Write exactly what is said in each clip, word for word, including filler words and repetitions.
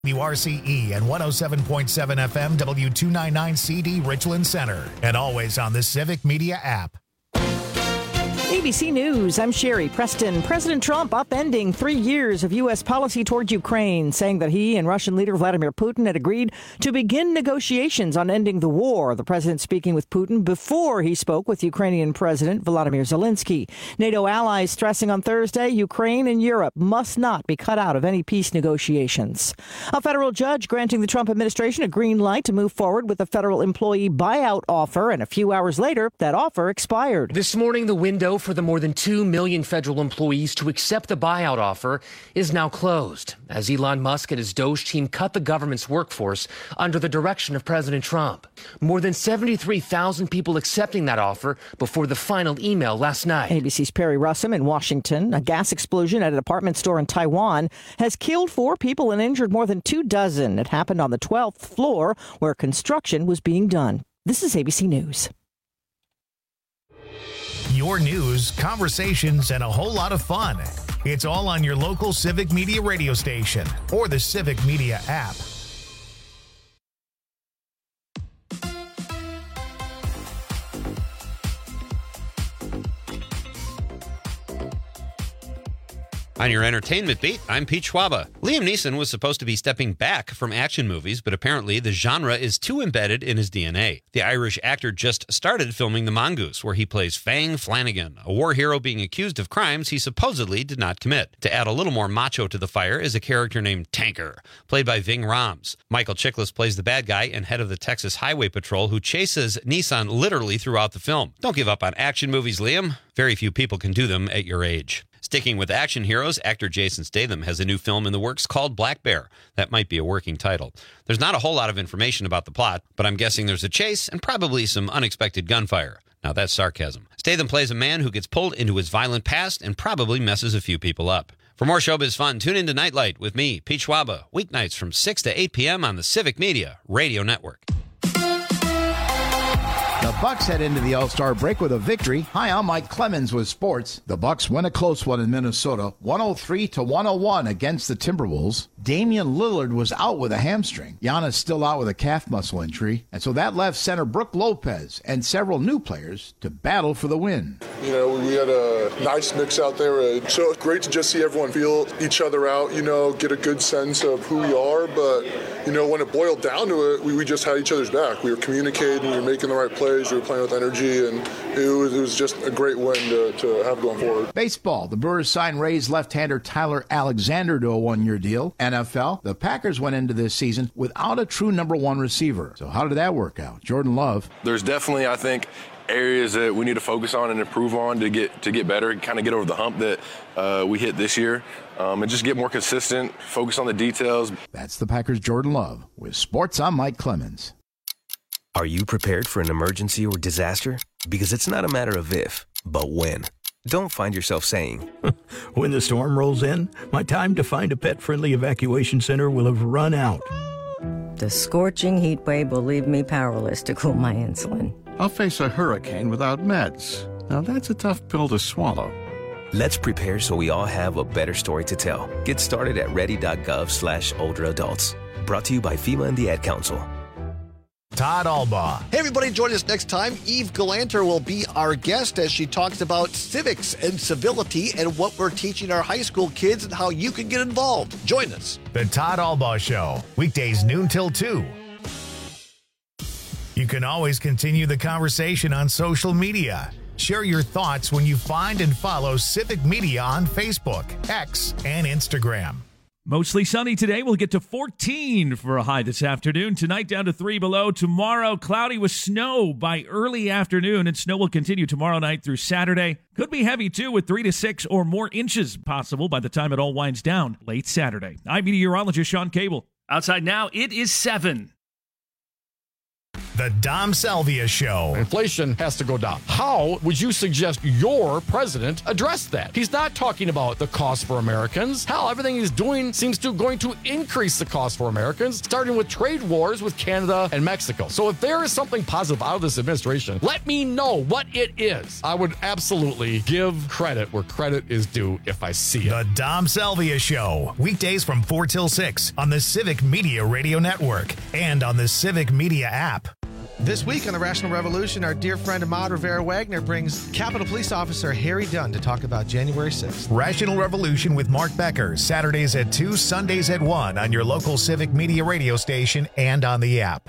W R C E and one oh seven point seven F M W two ninety-nine C D Richland Center. And always on the Civic Media app. A B C News, I'm Sherry Preston. President Trump upending three years of U S policy toward Ukraine, saying that he and Russian leader Vladimir Putin had agreed to begin negotiations on ending the war. The president speaking with Putin before he spoke with Ukrainian President Volodymyr Zelensky. NATO allies stressing on Thursday Ukraine and Europe must not be cut out of any peace negotiations. A federal judge granting the Trump administration a green light to move forward with a federal employee buyout offer, and a few hours later, that offer expired. This morning, the window for the more than two million federal employees to accept the buyout offer is now closed, as Elon Musk and his Doge team cut the government's workforce under the direction of President Trump. More than seventy-three thousand people accepting that offer before the final email last night. A B C's Perry Russum in Washington. A gas explosion at a department store in Taiwan has killed four people and injured more than two dozen. It happened on the twelfth floor where construction was being done. This is A B C News. Your news, conversations, and a whole lot of fun. It's all on your local Civic Media radio station or the Civic Media app. On your entertainment beat, I'm Pete Schwaba. Liam Neeson was supposed to be stepping back from action movies, but apparently the genre is too embedded in his D N A. The Irish actor just started filming The Mongoose, where he plays Fang Flanagan, a war hero being accused of crimes he supposedly did not commit. To add a little more macho to the fire is a character named Tanker, played by Ving Rhames. Michael Chiklis plays the bad guy and head of the Texas Highway Patrol, who chases Neeson literally throughout the film. Don't give up on action movies, Liam. Very few people can do them at your age. Sticking with action heroes, actor Jason Statham has a new film in the works called Black Bear. That might be a working title. There's not a whole lot of information about the plot, but I'm guessing there's a chase and probably some unexpected gunfire. Now that's sarcasm. Statham plays a man who gets pulled into his violent past and probably messes a few people up. For more showbiz fun, tune into Nightlight with me, Pete Schwaba, weeknights from six to eight p.m. on the Civic Media Radio Network. The Bucks head into the All-Star break with a victory. Hi, I'm Mike Clemens with sports. The Bucks win a close one in Minnesota, one oh three to one oh one against the Timberwolves. Damian Lillard was out with a hamstring. Giannis still out with a calf muscle injury. And so that left center Brook Lopez and several new players to battle for the win. You know, we had a nice mix out there. Uh, so it's great to just see everyone feel each other out, you know, get a good sense of who we are. But, you know, when it boiled down to it, we, we just had each other's back. We were communicating, we were making the right plays. We were playing with energy, and it was, it was just a great win to, to have going forward. Baseball. The Brewers signed Rays left-hander Tyler Alexander to a one-year deal. N F L. The Packers went into this season without a true number one receiver. So how did that work out? Jordan Love. There's definitely, I think, areas that we need to focus on and improve on to get to get better, kind of get over the hump that uh, we hit this year, um, and just get more consistent, focus on the details. That's the Packers' Jordan Love. With sports, I'm Mike Clemens. Are you prepared for an emergency or disaster? Because it's not a matter of if, but when. Don't find yourself saying, when the storm rolls in, my time to find a pet-friendly evacuation center will have run out. The scorching heat wave will leave me powerless to cool my insulin. I'll face a hurricane without meds. Now that's a tough pill to swallow. Let's prepare so we all have a better story to tell. Get started at ready.gov slash older adults. Brought to you by FEMA and the Ad Council. Todd Albaugh. Hey, everybody, join us next time. Eve Galanter will be our guest as she talks about civics and civility and what we're teaching our high school kids and how you can get involved. Join us. The Todd Albaugh Show, weekdays noon till two. You can always continue the conversation on social media. Share your thoughts when you find and follow Civic Media on Facebook, X, and Instagram. Mostly sunny today. We'll get to fourteen for a high this afternoon. Tonight down to three below. Tomorrow cloudy with snow by early afternoon, and snow will continue tomorrow night through Saturday. Could be heavy too, with three to six or more inches possible by the time it all winds down late Saturday. I'm meteorologist Sean Cable. Outside now, it is seven. The Dom Salvia Show. Inflation has to go down. How would you suggest your president address that? He's not talking about the cost for Americans. Hell, everything he's doing seems to going to increase the cost for Americans, starting with trade wars with Canada and Mexico. So if there is something positive out of this administration, let me know what it is. I would absolutely give credit where credit is due if I see it. The Dom Salvia Show. Weekdays from four till six on the Civic Media Radio Network and on the Civic Media app. This week on the Rational Revolution, our dear friend Ahmad Rivera-Wagner brings Capitol Police Officer Harry Dunn to talk about January sixth. Rational Revolution with Mark Becker, Saturdays at two, Sundays at one on your local Civic Media radio station and on the app.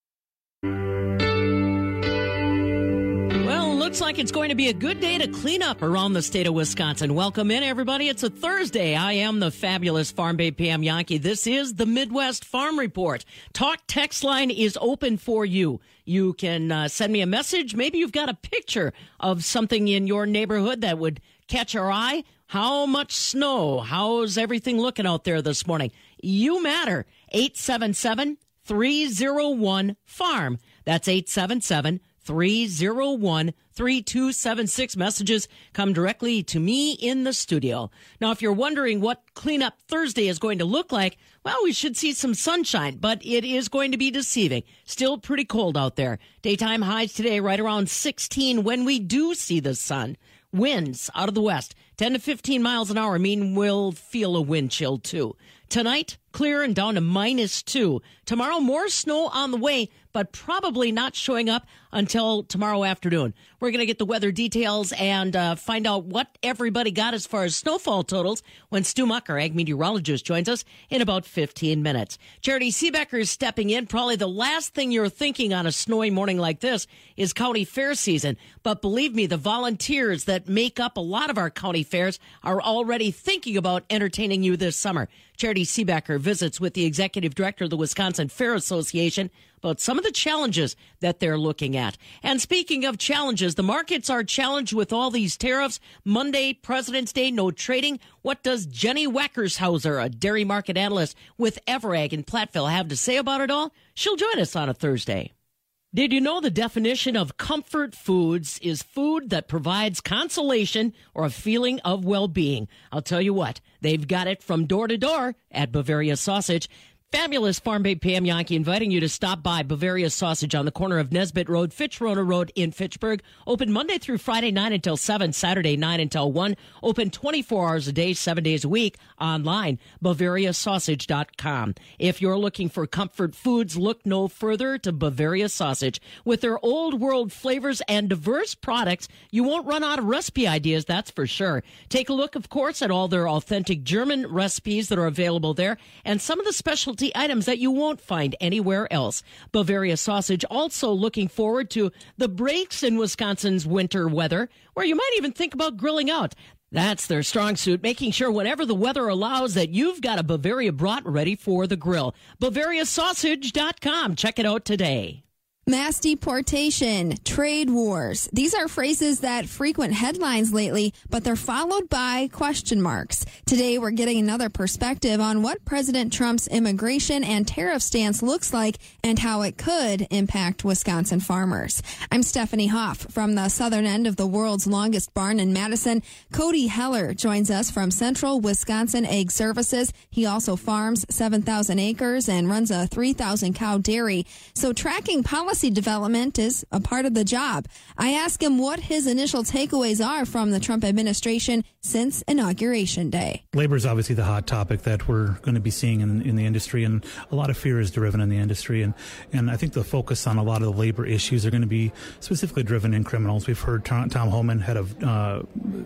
Looks like it's going to be a good day to clean up around the state of Wisconsin. Welcome in, everybody. It's a Thursday. I am the fabulous Farm Babe Pam Yankee. This is the Midwest Farm Report. Talk text line is open for you. You can uh, send me a message. Maybe you've got a picture of something in your neighborhood that would catch our eye. How much snow? How's everything looking out there this morning? You matter. eight seven seven, three oh one, farm. That's eight seven seven, three oh one, three two seven six. Messages come directly to me in the studio. Now, if you're wondering what Cleanup Thursday is going to look like, well, we should see some sunshine, but it is going to be deceiving. Still pretty cold out there. Daytime highs today right around sixteen when we do see the sun. Winds out of the west, ten to fifteen miles an hour, mean we'll feel a wind chill too. Tonight, clear and down to minus two. Tomorrow, more snow on the way, but probably not showing up until tomorrow afternoon. We're going to get the weather details and uh, find out what everybody got as far as snowfall totals when Stu Muck, our ag meteorologist, joins us in about fifteen minutes. Charity Seebecker is stepping in. Probably the last thing you're thinking on a snowy morning like this is county fair season. But believe me, the volunteers that make up a lot of our county fairs are already thinking about entertaining you this summer. Charity Seebecker visits with the executive director of the Wisconsin Fair Association about some of the challenges that they're looking at. And speaking of challenges, the markets are challenged with all these tariffs. Monday, President's Day, no trading. What does Jenny Wackershauser, a dairy market analyst with Everag in Platteville, have to say about it all? She'll join us on a Thursday. Did you know the definition of comfort foods is food that provides consolation or a feeling of well-being? I'll tell you what, they've got it from door to door at Bavaria Sausage. Fabulous Farm Babe Pam Yankee inviting you to stop by Bavaria Sausage on the corner of Nesbitt Road, Fitch-Rona Road in Fitchburg. Open Monday through Friday, nine until seven, Saturday, nine until one. Open twenty-four hours a day, seven days a week. Online, Bavaria Sausage dot com. If you're looking for comfort foods, look no further to Bavaria Sausage. With their old world flavors and diverse products, you won't run out of recipe ideas, that's for sure. Take a look, of course, at all their authentic German recipes that are available there and some of the specialty items that you won't find anywhere else. Bavaria Sausage also looking forward to the breaks in Wisconsin's winter weather, where you might even think about grilling out. That's their strong suit, making sure whenever the weather allows that you've got a Bavaria brat ready for the grill. Bavaria Sausage dot com. Check it out today. Mass deportation, trade wars. These are phrases that frequent headlines lately, but they're followed by question marks. Today, we're getting another perspective on what President Trump's immigration and tariff stance looks like and how it could impact Wisconsin farmers. I'm Stephanie Hoff from the southern end of the world's longest barn in Madison. Cody Heller joins us from Central Wisconsin Ag Services. He also farms seven thousand acres and runs a three thousand cow dairy. So tracking policy development is a part of the job. I ask him what his initial takeaways are from the Trump administration since Inauguration Day. Labor is obviously the hot topic that we're going to be seeing in, in the industry, and a lot of fear is driven in the industry. And, and I think the focus on a lot of the labor issues are going to be specifically driven in criminals. We've heard Tom, Tom Homan, head of, uh,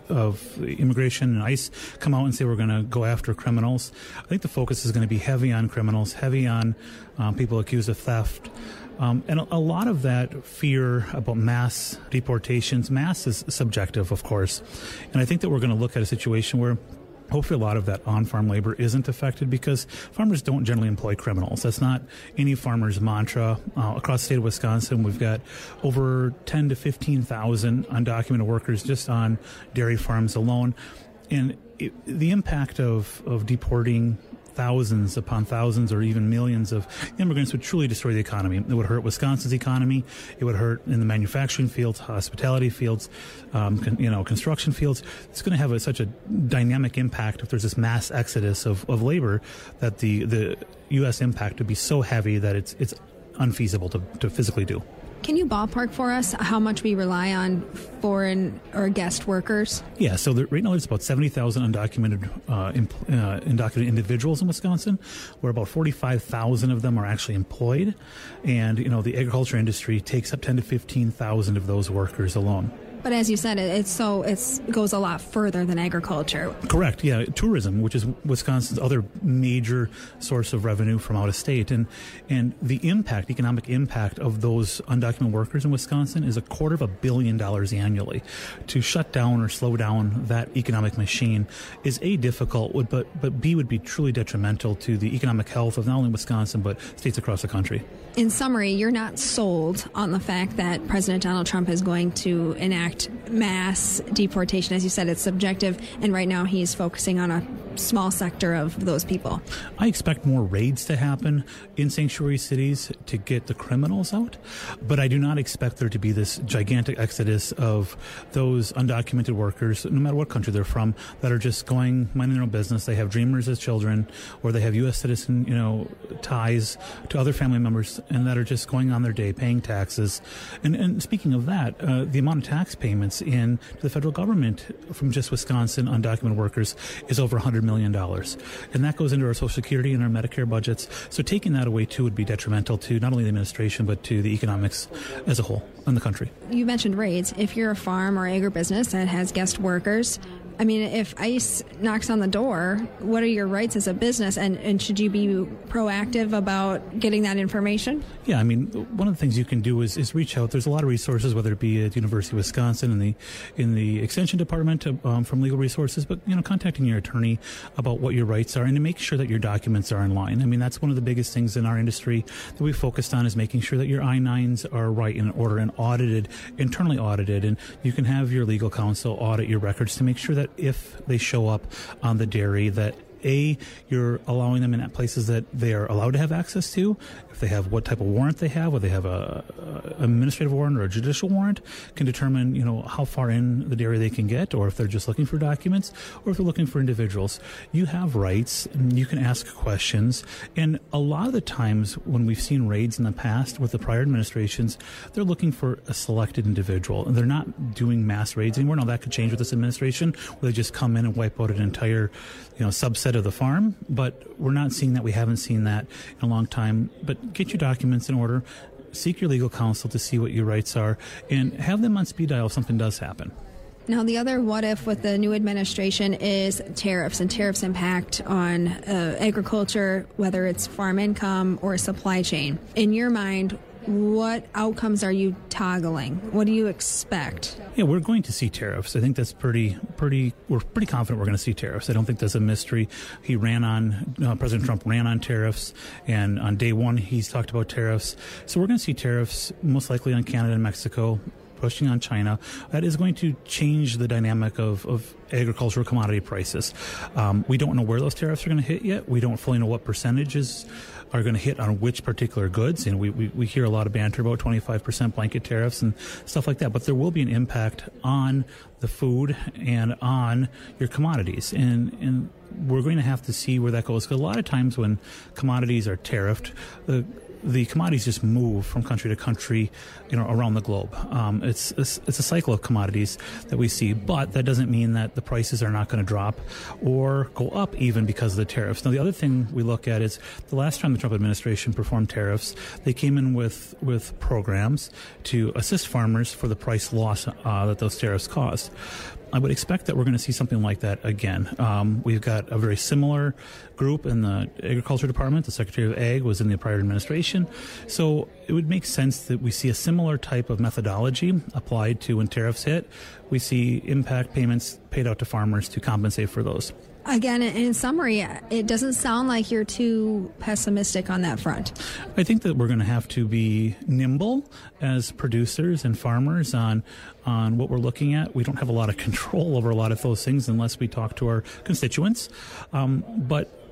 of immigration and ICE, come out and say we're going to go after criminals. I think the focus is going to be heavy on criminals, heavy on um, people accused of theft. Um, and a, a lot of that fear about mass deportations, mass is subjective, of course. And I think that we're going to look at a situation where hopefully a lot of that on-farm labor isn't affected because farmers don't generally employ criminals. That's not any farmer's mantra. Uh, across the state of Wisconsin, we've got over ten to fifteen thousand undocumented workers just on dairy farms alone. And it, the impact of, of deporting thousands upon thousands or even millions of immigrants would truly destroy the economy. It would hurt Wisconsin's economy. It would hurt in the manufacturing fields, hospitality fields, um, con, you know, construction fields. It's going to have a, such a dynamic impact if there's this mass exodus of, of labor that the, the U S impact would be so heavy that it's it's unfeasible to, to physically do. Can you ballpark for us how much we rely on foreign or guest workers? Yeah, so there, right now there's about seventy thousand undocumented uh, imp, uh, undocumented individuals in Wisconsin, where about forty-five thousand of them are actually employed. And, you know, the agriculture industry takes up ten to fifteen thousand of those workers alone. But as you said, it, it's so it's it goes a lot further than agriculture. Correct. Yeah, tourism, which is Wisconsin's other major source of revenue from out of state, and and the impact, economic impact of those undocumented workers in Wisconsin is a quarter of a billion dollars annually. To shut down or slow down that economic machine is A, difficult, but but B, would be truly detrimental to the economic health of not only Wisconsin but states across the country. In summary, you're not sold on the fact that President Donald Trump is going to enact mass deportation. As you said, it's subjective, and right now he's focusing on a small sector of those people. I expect more raids to happen in sanctuary cities to get the criminals out, but I do not expect there to be this gigantic exodus of those undocumented workers, no matter what country they're from, that are just going, minding their own business. They have Dreamers as children, or they have U S citizen, you know, ties to other family members, and that are just going on their day, paying taxes. And, and speaking of that, uh, the amount of tax payments in to the federal government from just Wisconsin undocumented workers is over one hundred million dollars. And that goes into our Social Security and our Medicare budgets. So taking that away, too, would be detrimental to not only the administration, but to the economics as a whole in the country. You mentioned raids. If you're a farm or agribusiness that has guest workers, I mean, if ICE knocks on the door, what are your rights as a business, and, and should you be proactive about getting that information? Yeah, I mean, one of the things you can do is, is reach out. There's a lot of resources, whether it be at University of Wisconsin in the in the Extension Department um, from Legal Resources, but, you know, contacting your attorney about what your rights are and to make sure that your documents are in line. I mean, that's one of the biggest things in our industry that we focused on, is making sure that your I nines are right in order and audited, internally audited, and you can have your legal counsel audit your records to make sure that if they show up on the dairy, that A, you're allowing them in places that they are allowed to have access to. If they have what type of warrant they have, whether they have a, a administrative warrant or a judicial warrant, can determine, you know, how far in the dairy they can get, or if they're just looking for documents, or if they're looking for individuals. You have rights, and you can ask questions. And a lot of the times when we've seen raids in the past with the prior administrations, they're looking for a selected individual, and they're not doing mass raids anymore. Now, that could change with this administration, where they just come in and wipe out an entire, you know, subset of the farm, but we're not seeing that. We haven't seen that in a long time. But get your documents in order, seek your legal counsel to see what your rights are, and have them on speed dial if something does happen. Now, the other what if with the new administration is tariffs, and tariffs impact on uh, agriculture, whether it's farm income or supply chain. In your mind, what outcomes are you toggling? What do you expect? Yeah, we're going to see tariffs. I think that's pretty, pretty, we're pretty confident we're going to see tariffs. I don't think that's a mystery. He ran on, uh, President Trump ran on tariffs, and on day one, he's talked about tariffs. So we're going to see tariffs most likely on Canada and Mexico, pushing on China. That is going to change the dynamic of, of agricultural commodity prices. Um, we don't know where those tariffs are going to hit yet. We don't fully know what percentages are going to hit on which particular goods. And we, we, we hear a lot of banter about twenty-five percent blanket tariffs and stuff like that. But there will be an impact on the food and on your commodities. And, and we're going to have to see where that goes. Because a lot of times when commodities are tariffed, the the commodities just move from country to country, you know, around the globe. Um, it's, it's it's a cycle of commodities that we see, but that doesn't mean that the prices are not going to drop or go up even because of the tariffs. Now, the other thing we look at is the last time the Trump administration performed tariffs, they came in with, with programs to assist farmers for the price loss uh, that those tariffs caused. I would expect that we're going to see something like that again. Um, we've got a very similar group in the Agriculture Department. The Secretary of Ag was in the prior administration. So it would make sense that we see a similar type of methodology applied to when tariffs hit. We see impact payments paid out to farmers to compensate for those. Again, in summary, it doesn't sound like you're too pessimistic on that front. I think that we're going to have to be nimble as producers and farmers on on what we're looking at. We don't have a lot of control over a lot of those things unless we talk to our constituents. Um, but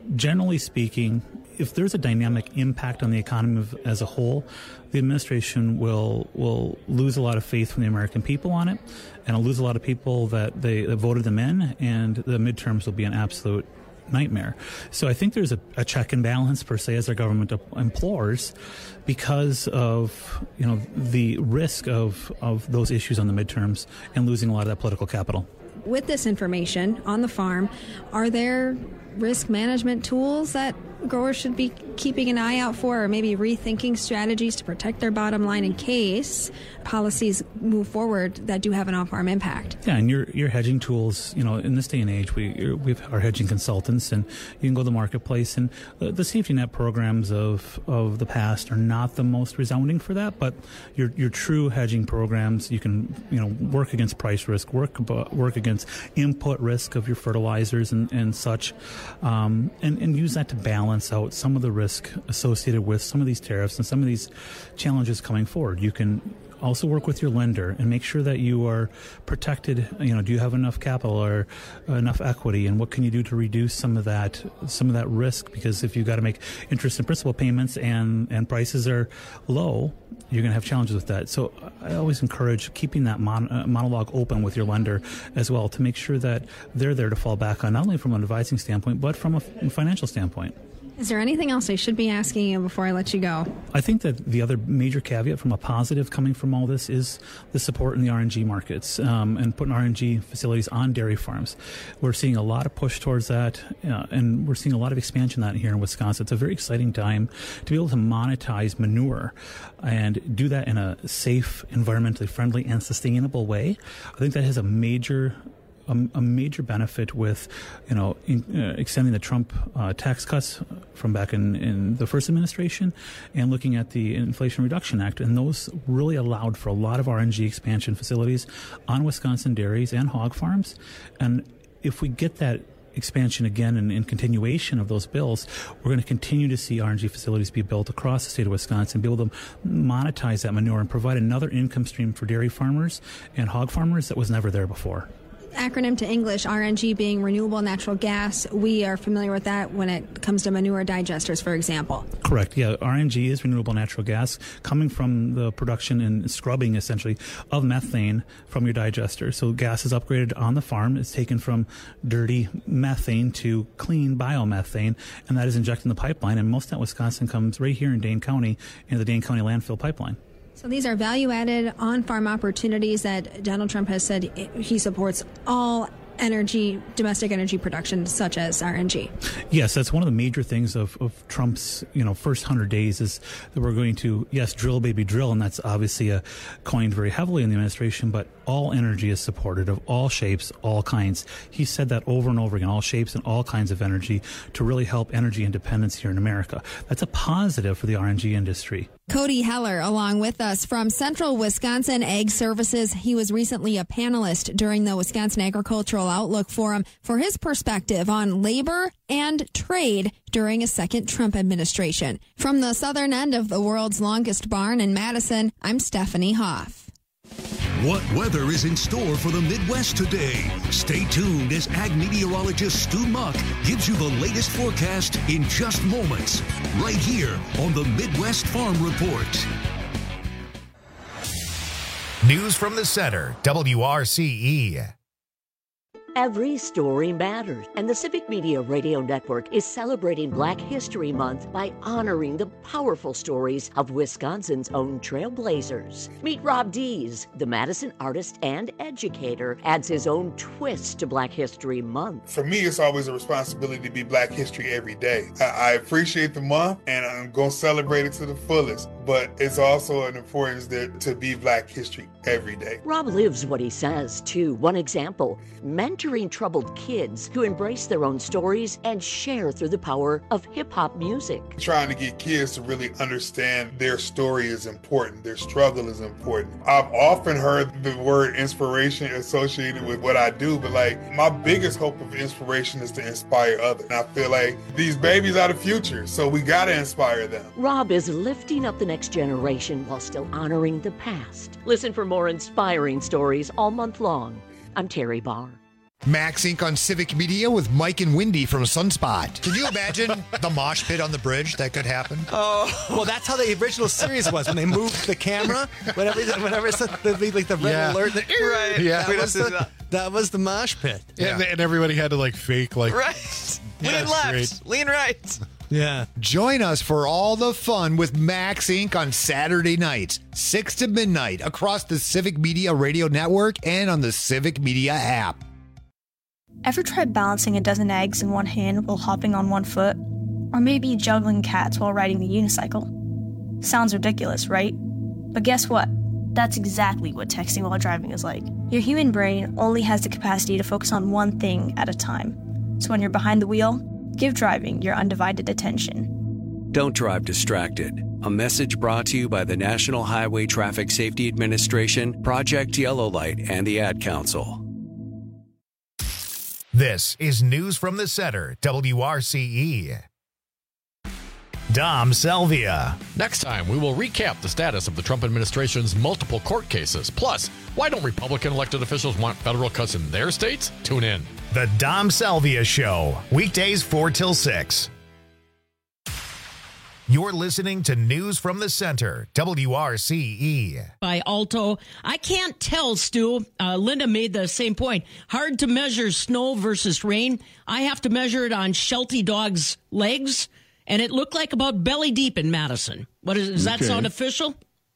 generally speaking, if there's a dynamic impact on the economy of, as a whole, the administration will will lose a lot of faith from the American people on it, and will lose a lot of people that they that voted them in, and the midterms will be an absolute nightmare. So I think there's a, a check and balance, per se, as our government implores, because of, you know, the risk of, of those issues on the midterms and losing a lot of that political capital. With this information on the farm, are there risk management tools that growers should be keeping an eye out for, or maybe rethinking strategies to protect their bottom line in case policies move forward that do have an off-farm impact? Yeah, and your your hedging tools, you know, in this day and age, we we have our hedging consultants, and you can go to the marketplace, and the, the safety net programs of of the past are not the most resounding for that, but your your true hedging programs, you can, you know, work against price risk, work work against input risk of your fertilizers and, and such, um, and, and use that to balance out some of the risk associated with some of these tariffs and some of these challenges coming forward. You can also work with your lender and make sure that you are protected. You know, do you have enough capital or enough equity, and what can you do to reduce some of that some of that risk? Because if you've got to make interest and principal payments and and prices are low, you're going to have challenges with that. So I always encourage keeping that mon- uh, monologue open with your lender as well, to make sure that they're there to fall back on, not only from an advising standpoint but from a f- financial standpoint. Is there anything else I should be asking you before I let you go? I think that the other major caveat from a positive coming from all this is the support in the R and G markets, um, and putting R and G facilities on dairy farms. We're seeing a lot of push towards that, uh, and we're seeing a lot of expansion of that here in Wisconsin. It's a very exciting time to be able to monetize manure and do that in a safe, environmentally friendly, and sustainable way. I think that has a major A, a major benefit with, you know, in, uh, extending the Trump uh, tax cuts from back in, in the first administration, and looking at the Inflation Reduction Act. And those really allowed for a lot of R and G expansion facilities on Wisconsin dairies and hog farms. And if we get that expansion again and, and continuation of those bills, we're going to continue to see R and G facilities be built across the state of Wisconsin, be able to monetize that manure and provide another income stream for dairy farmers and hog farmers that was never there before. Acronym to English, R N G being renewable natural gas. We are familiar with that when it comes to manure digesters, for example. Correct. Yeah, R N G is renewable natural gas coming from the production and scrubbing, essentially, of methane from your digester. So gas is upgraded on the farm. It's taken from dirty methane to clean biomethane, and that is injected in the pipeline. And most of that Wisconsin comes right here in Dane County, in the Dane County landfill pipeline. So these are value-added on-farm opportunities that Donald Trump has said he supports all energy, domestic energy production, such as R N G. Yes, that's one of the major things of, of Trump's, you know, first hundred days is that we're going to, yes, drill, baby, drill, and that's obviously uh, coined very heavily in the administration, but all energy is supported, of all shapes, all kinds. He said that over and over again, all shapes and all kinds of energy, to really help energy independence here in America. That's a positive for the R N G industry. Cody Heller, along with us from Central Wisconsin Ag Services. He was recently a panelist during the Wisconsin Agricultural Outlook Forum for his perspective on labor and trade during a second Trump administration. From the southern end of the world's longest barn in Madison, I'm Stephanie Hoff. What weather is in store for the Midwest today? Stay tuned as ag meteorologist Stu Muck gives you the latest forecast in just moments, right here on the Midwest Farm Report. News from the center, W R C E. Every story matters, and the Civic Media Radio Network is celebrating Black History Month by honoring the powerful stories of Wisconsin's own trailblazers. Meet Rob Dees, the Madison artist and educator, adds his own twist to Black History Month. For me, it's always a responsibility to be Black History every day. I, I appreciate the month, and I'm going to celebrate it to the fullest, but it's also an importance that, to be Black History every day. Rob lives what he says, too. One example, mentoring troubled kids to embrace their own stories and share through the power of hip-hop music. Trying to get kids to really understand their story is important, their struggle is important. I've often heard the word inspiration associated with what I do, but like my biggest hope of inspiration is to inspire others. And I feel like these babies are the future, so we gotta inspire them. Rob is lifting up the next generation while still honoring the past. Listen for more inspiring stories all month long. I'm Terry Barr. Max Incorporated on Civic Media with Mike and Wendy from Sunspot. Can you imagine the mosh pit on the bridge that could happen? Oh, well, that's how the original series was when they moved the camera. Whenever, whenever it's the, the, like the red Yeah. alert, the, Right. Yeah, that Yeah. was the, that was the mosh pit. Yeah. And, and everybody had to like fake like Right. Yeah, Lean left. great. Lean right. Yeah. Join us for all the fun with Max Incorporated on Saturday nights, six to midnight, across the Civic Media Radio Network and on the Civic Media app. Ever tried balancing a dozen eggs in one hand while hopping on one foot? Or maybe juggling cats while riding the unicycle? Sounds ridiculous, right? But guess what? That's exactly what texting while driving is like. Your human brain only has the capacity to focus on one thing at a time. So when you're behind the wheel, give driving your undivided attention. Don't drive distracted. A message brought to you by the National Highway Traffic Safety Administration, Project Yellow Light, and the Ad Council. This is News from the Center, W R C E. Dom Selvia. Next time, we will recap the status of the Trump administration's multiple court cases. Plus, why don't Republican elected officials want federal cuts in their states? Tune in. The Dom Selvia Show, weekdays four till six. You're listening to News from the Center, W R C E. By Alto. I can't tell, Stu. Uh, Linda made the same point. Hard to measure snow versus rain. I have to measure it on Sheltie Dog's legs, and it looked like about belly deep in Madison. What is, does that Okay. sound official?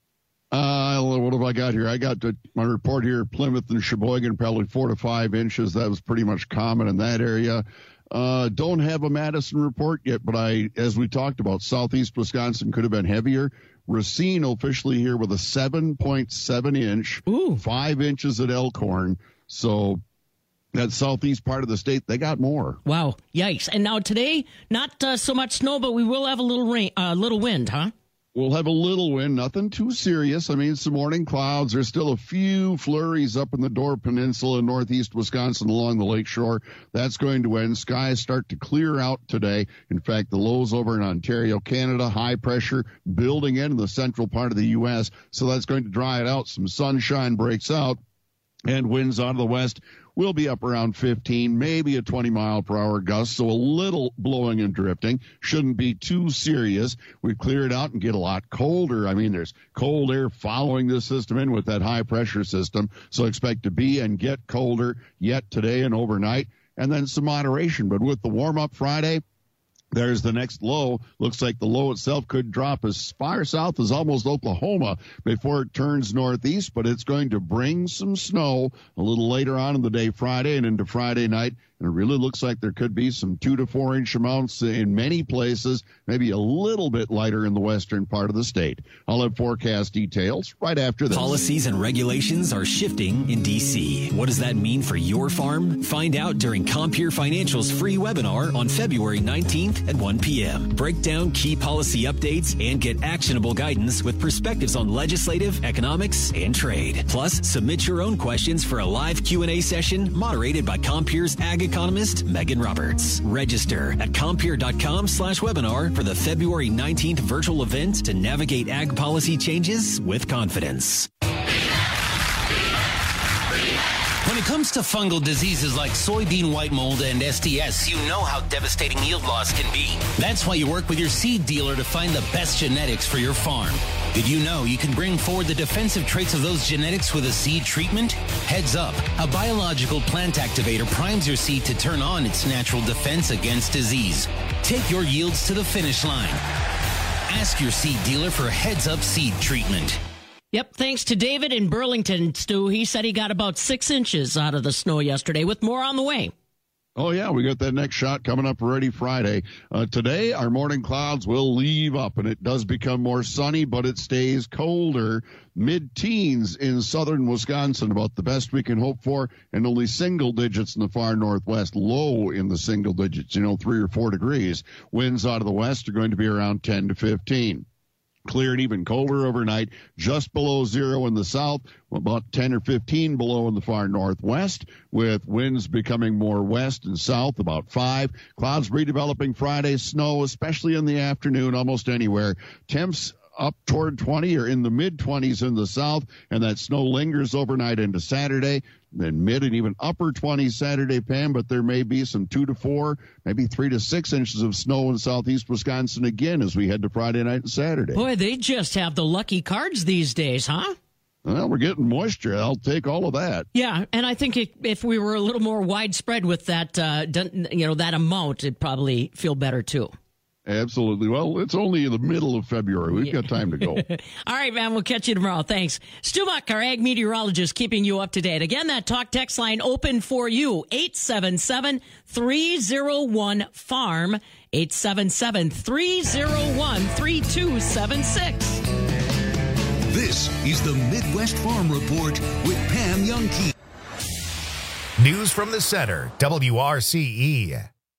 Uh, what have I got here? I got the, my report here, Plymouth and Sheboygan, probably four to five inches. That was pretty much common in that area. Uh, don't have a Madison report yet, but I, as we talked about, southeast Wisconsin could have been heavier. Racine officially here with a seven point seven inch, Ooh. five inches at Elkhorn. So that southeast part of the state, they got more. Wow. Yikes. And now today, not uh, so much snow, but we will have a little rain, a uh, little wind, huh? We'll have a little wind, nothing too serious. I mean, some morning clouds. There's still a few flurries up in the Door Peninsula in northeast Wisconsin along the lakeshore. That's going to end. Skies start to clear out today. In fact, the lows over in Ontario, Canada, high pressure building in the central part of the U S. So that's going to dry it out. Some sunshine breaks out, and winds out of the west will be up around fifteen, maybe a twenty mile per hour gust. So a little blowing and drifting. Shouldn't be too serious. We clear it out and get a lot colder. I mean, there's cold air following this system in with that high pressure system. So expect to be and get colder yet today and overnight, and then some moderation. But with the warm up Friday, there's the next low. Looks like the low itself could drop as far south as almost Oklahoma before it turns northeast, but it's going to bring some snow a little later on in the day Friday and into Friday night. And it really looks like there could be some two to four inch amounts in many places, maybe a little bit lighter in the western part of the state. I'll have forecast details right after this. Policies and regulations are shifting in D C. What does that mean for your farm? Find out during Compeer Financial's free webinar on February nineteenth at one p.m. Break down key policy updates and get actionable guidance with perspectives on legislative, economics, and trade. Plus, submit your own questions for a live Q and A session moderated by Compeer's ag economist Megan Roberts. Register at Compeer.com slash webinar for the February nineteenth virtual event to navigate ag policy changes with confidence. When it comes to fungal diseases like soybean white mold and S T S, you know how devastating yield loss can be. That's why you work with your seed dealer to find the best genetics for your farm. Did you know you can bring forward the defensive traits of those genetics with a seed treatment? Heads up, a biological plant activator primes your seed to turn on its natural defense against disease. Take your yields to the finish line. Ask your seed dealer for Heads Up seed treatment. Yep, thanks to David in Burlington, Stu. He said he got about six inches out of the snow yesterday, with more on the way. Oh, yeah, we got that next shot coming up already Friday. Uh, today, our morning clouds will leave up, and it does become more sunny, but it stays colder. Mid-teens in southern Wisconsin, about the best we can hope for, and only single digits in the far northwest, low in the single digits, you know, three or four degrees. Winds out of the west are going to be around ten to fifteen. Clear and even colder overnight, just below zero in the south, about ten or fifteen below in the far northwest, with winds becoming more west and south, about five. Clouds redeveloping Friday, snow, especially in the afternoon, almost anywhere. Temps up toward twenty or in the mid-twenties in the south, and that snow lingers overnight into Saturday. then mid and even upper twenties Saturday, Pam, but there may be some two to four, maybe three to six inches of snow in southeast Wisconsin again as we head to Friday night and Saturday. Boy, they just have the lucky cards these days, huh? Well, we're getting moisture. I'll take all of that. Yeah, and I think if, if we were a little more widespread with that, uh, you know, that amount, it'd probably feel better too. Absolutely. Well, it's only in the middle of February. We've got time to go. All right, man. We'll catch you tomorrow. Thanks. Stu Muck, our ag meteorologist, keeping you up to date. Again, that talk text line open for you, eight seven seven, three oh one, farm, eight seven seven, three oh one, three two seven six. This is the Midwest Farm Report with Pam Youngkey. News from the center, W R C E.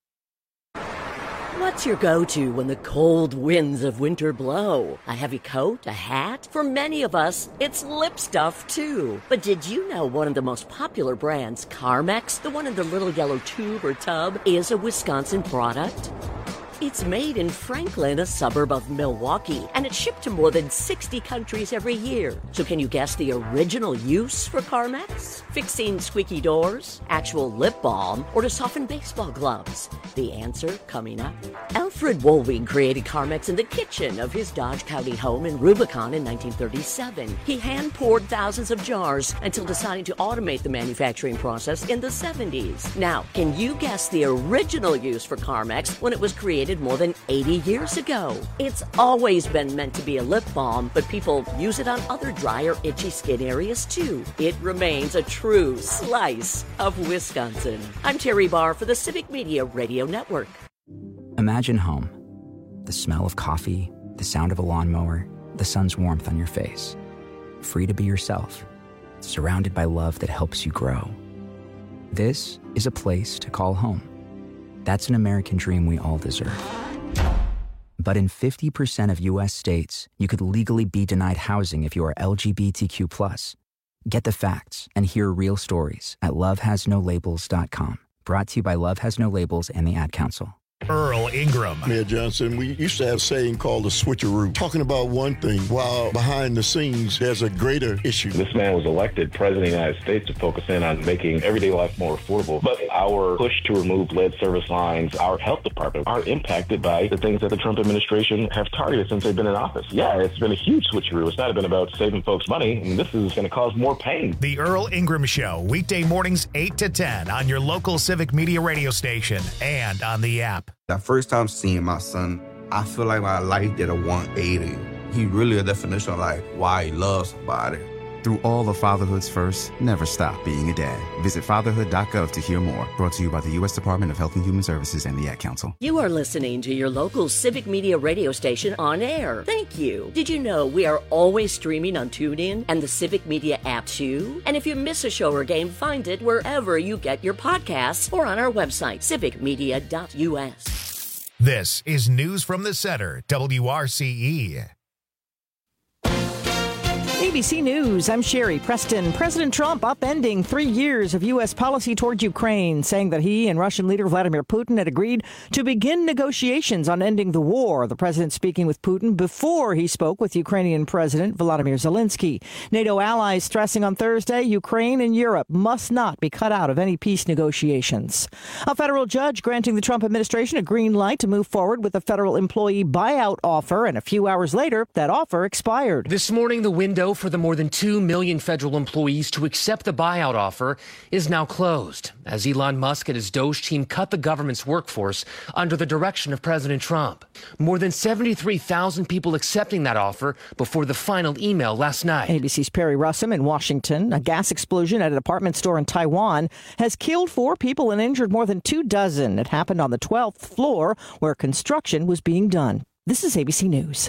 What's your go-to when the cold winds of winter blow? A heavy coat? A hat? For many of us, it's lip stuff, too. But did you know one of the most popular brands, Carmex, the one in the little yellow tube or tub, is a Wisconsin product? It's made in Franklin, a suburb of Milwaukee, and it's shipped to more than sixty countries every year. So can you guess the original use for Carmex? Fixing squeaky doors, actual lip balm, or to soften baseball gloves? The answer coming up. Alfred Woolwing created Carmex in the kitchen of his Dodge County home in Rubicon in nineteen thirty-seven. He hand-poured thousands of jars until deciding to automate the manufacturing process in the seventies. Now, can you guess the original use for Carmex when it was created more than eighty years ago? It's always been meant to be a lip balm, but people use it on other dry or itchy skin areas too. It remains a true slice of Wisconsin. I'm Terry Barr for the Civic Media Radio Network. Imagine home. The smell of coffee, the sound of a lawnmower, the sun's warmth on your face. Free to be yourself, surrounded by love that helps you grow. This is a place to call home. That's an American dream we all deserve. But in fifty percent of U S states, you could legally be denied housing if you are L G B T Q plus. Get the facts and hear real stories at love has no labels dot com. Brought to you by Love Has No Labels and the Ad Council. Earl Ingram. Mayor Johnson, we used to have a saying called the switcheroo, talking about one thing while behind the scenes there's a greater issue. This man was elected president of the United States to focus in on making everyday life more affordable. But our push to remove lead service lines, our health department, are impacted by the things that the Trump administration have targeted since they've been in office. Yeah, it's been a huge switcheroo. It's not been about saving folks money. I mean, this is going to cause more pain. The Earl Ingram Show, weekday mornings eight to ten on your local Civic Media radio station and on the app. The first time seeing my son, I feel like my life did a one eighty. He really a definition of like why he loves somebody. Through all of fatherhood's first, never stop being a dad. Visit fatherhood dot gov to hear more. Brought to you by the U S Department of Health and Human Services and the Ad Council. You are listening to your local Civic Media radio station on air. Thank you. Did you know we are always streaming on TuneIn and the Civic Media app too? And if you miss a show or game, find it wherever you get your podcasts or on our website, civic media dot U S. This is News from the Center, W R C E. A B C News, I'm Sherry Preston. President Trump upending three years of U S policy toward Ukraine, saying that he and Russian leader Vladimir Putin had agreed to begin negotiations on ending the war. The president speaking with Putin before he spoke with Ukrainian President Volodymyr Zelensky. NATO allies stressing on Thursday Ukraine and Europe must not be cut out of any peace negotiations. A federal judge granting the Trump administration a green light to move forward with a federal employee buyout offer, and a few hours later, that offer expired. This morning, the window for the more than two million federal employees to accept the buyout offer is now closed, as Elon Musk and his Doge team cut the government's workforce under the direction of President Trump. More than seventy-three thousand people accepting that offer before the final email last night. A B C's Perry Russum in Washington. A gas explosion at an apartment store in Taiwan has killed four people and injured more than two dozen. It happened on the twelfth floor where construction was being done. This is A B C News.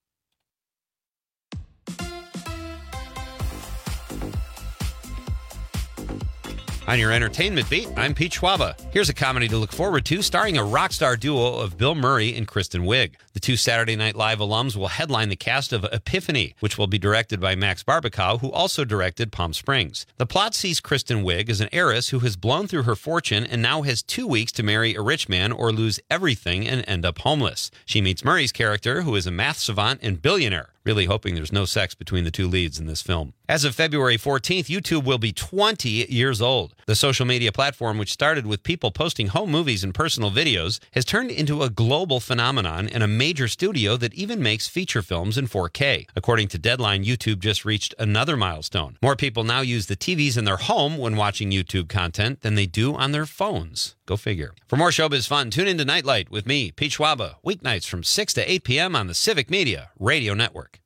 On your entertainment beat, I'm Pete Schwaba. Here's a comedy to look forward to starring a rock star duo of Bill Murray and Kristen Wiig. The two Saturday Night Live alums will headline the cast of Epiphany, which will be directed by Max Barbakow, who also directed Palm Springs. The plot sees Kristen Wiig as an heiress who has blown through her fortune and now has two weeks to marry a rich man or lose everything and end up homeless. She meets Murray's character, who is a math savant and billionaire. Really hoping there's no sex between the two leads in this film. As of February fourteenth, YouTube will be twenty years old. The social media platform, which started with people posting home movies and personal videos, has turned into a global phenomenon and a major studio that even makes feature films in four K. According to Deadline, YouTube just reached another milestone. More people now use the T Vs in their home when watching YouTube content than they do on their phones. Go figure. For more showbiz fun, tune into Nightlight with me, Pete Schwaba, weeknights from six to eight p.m. on the Civic Media Radio Network.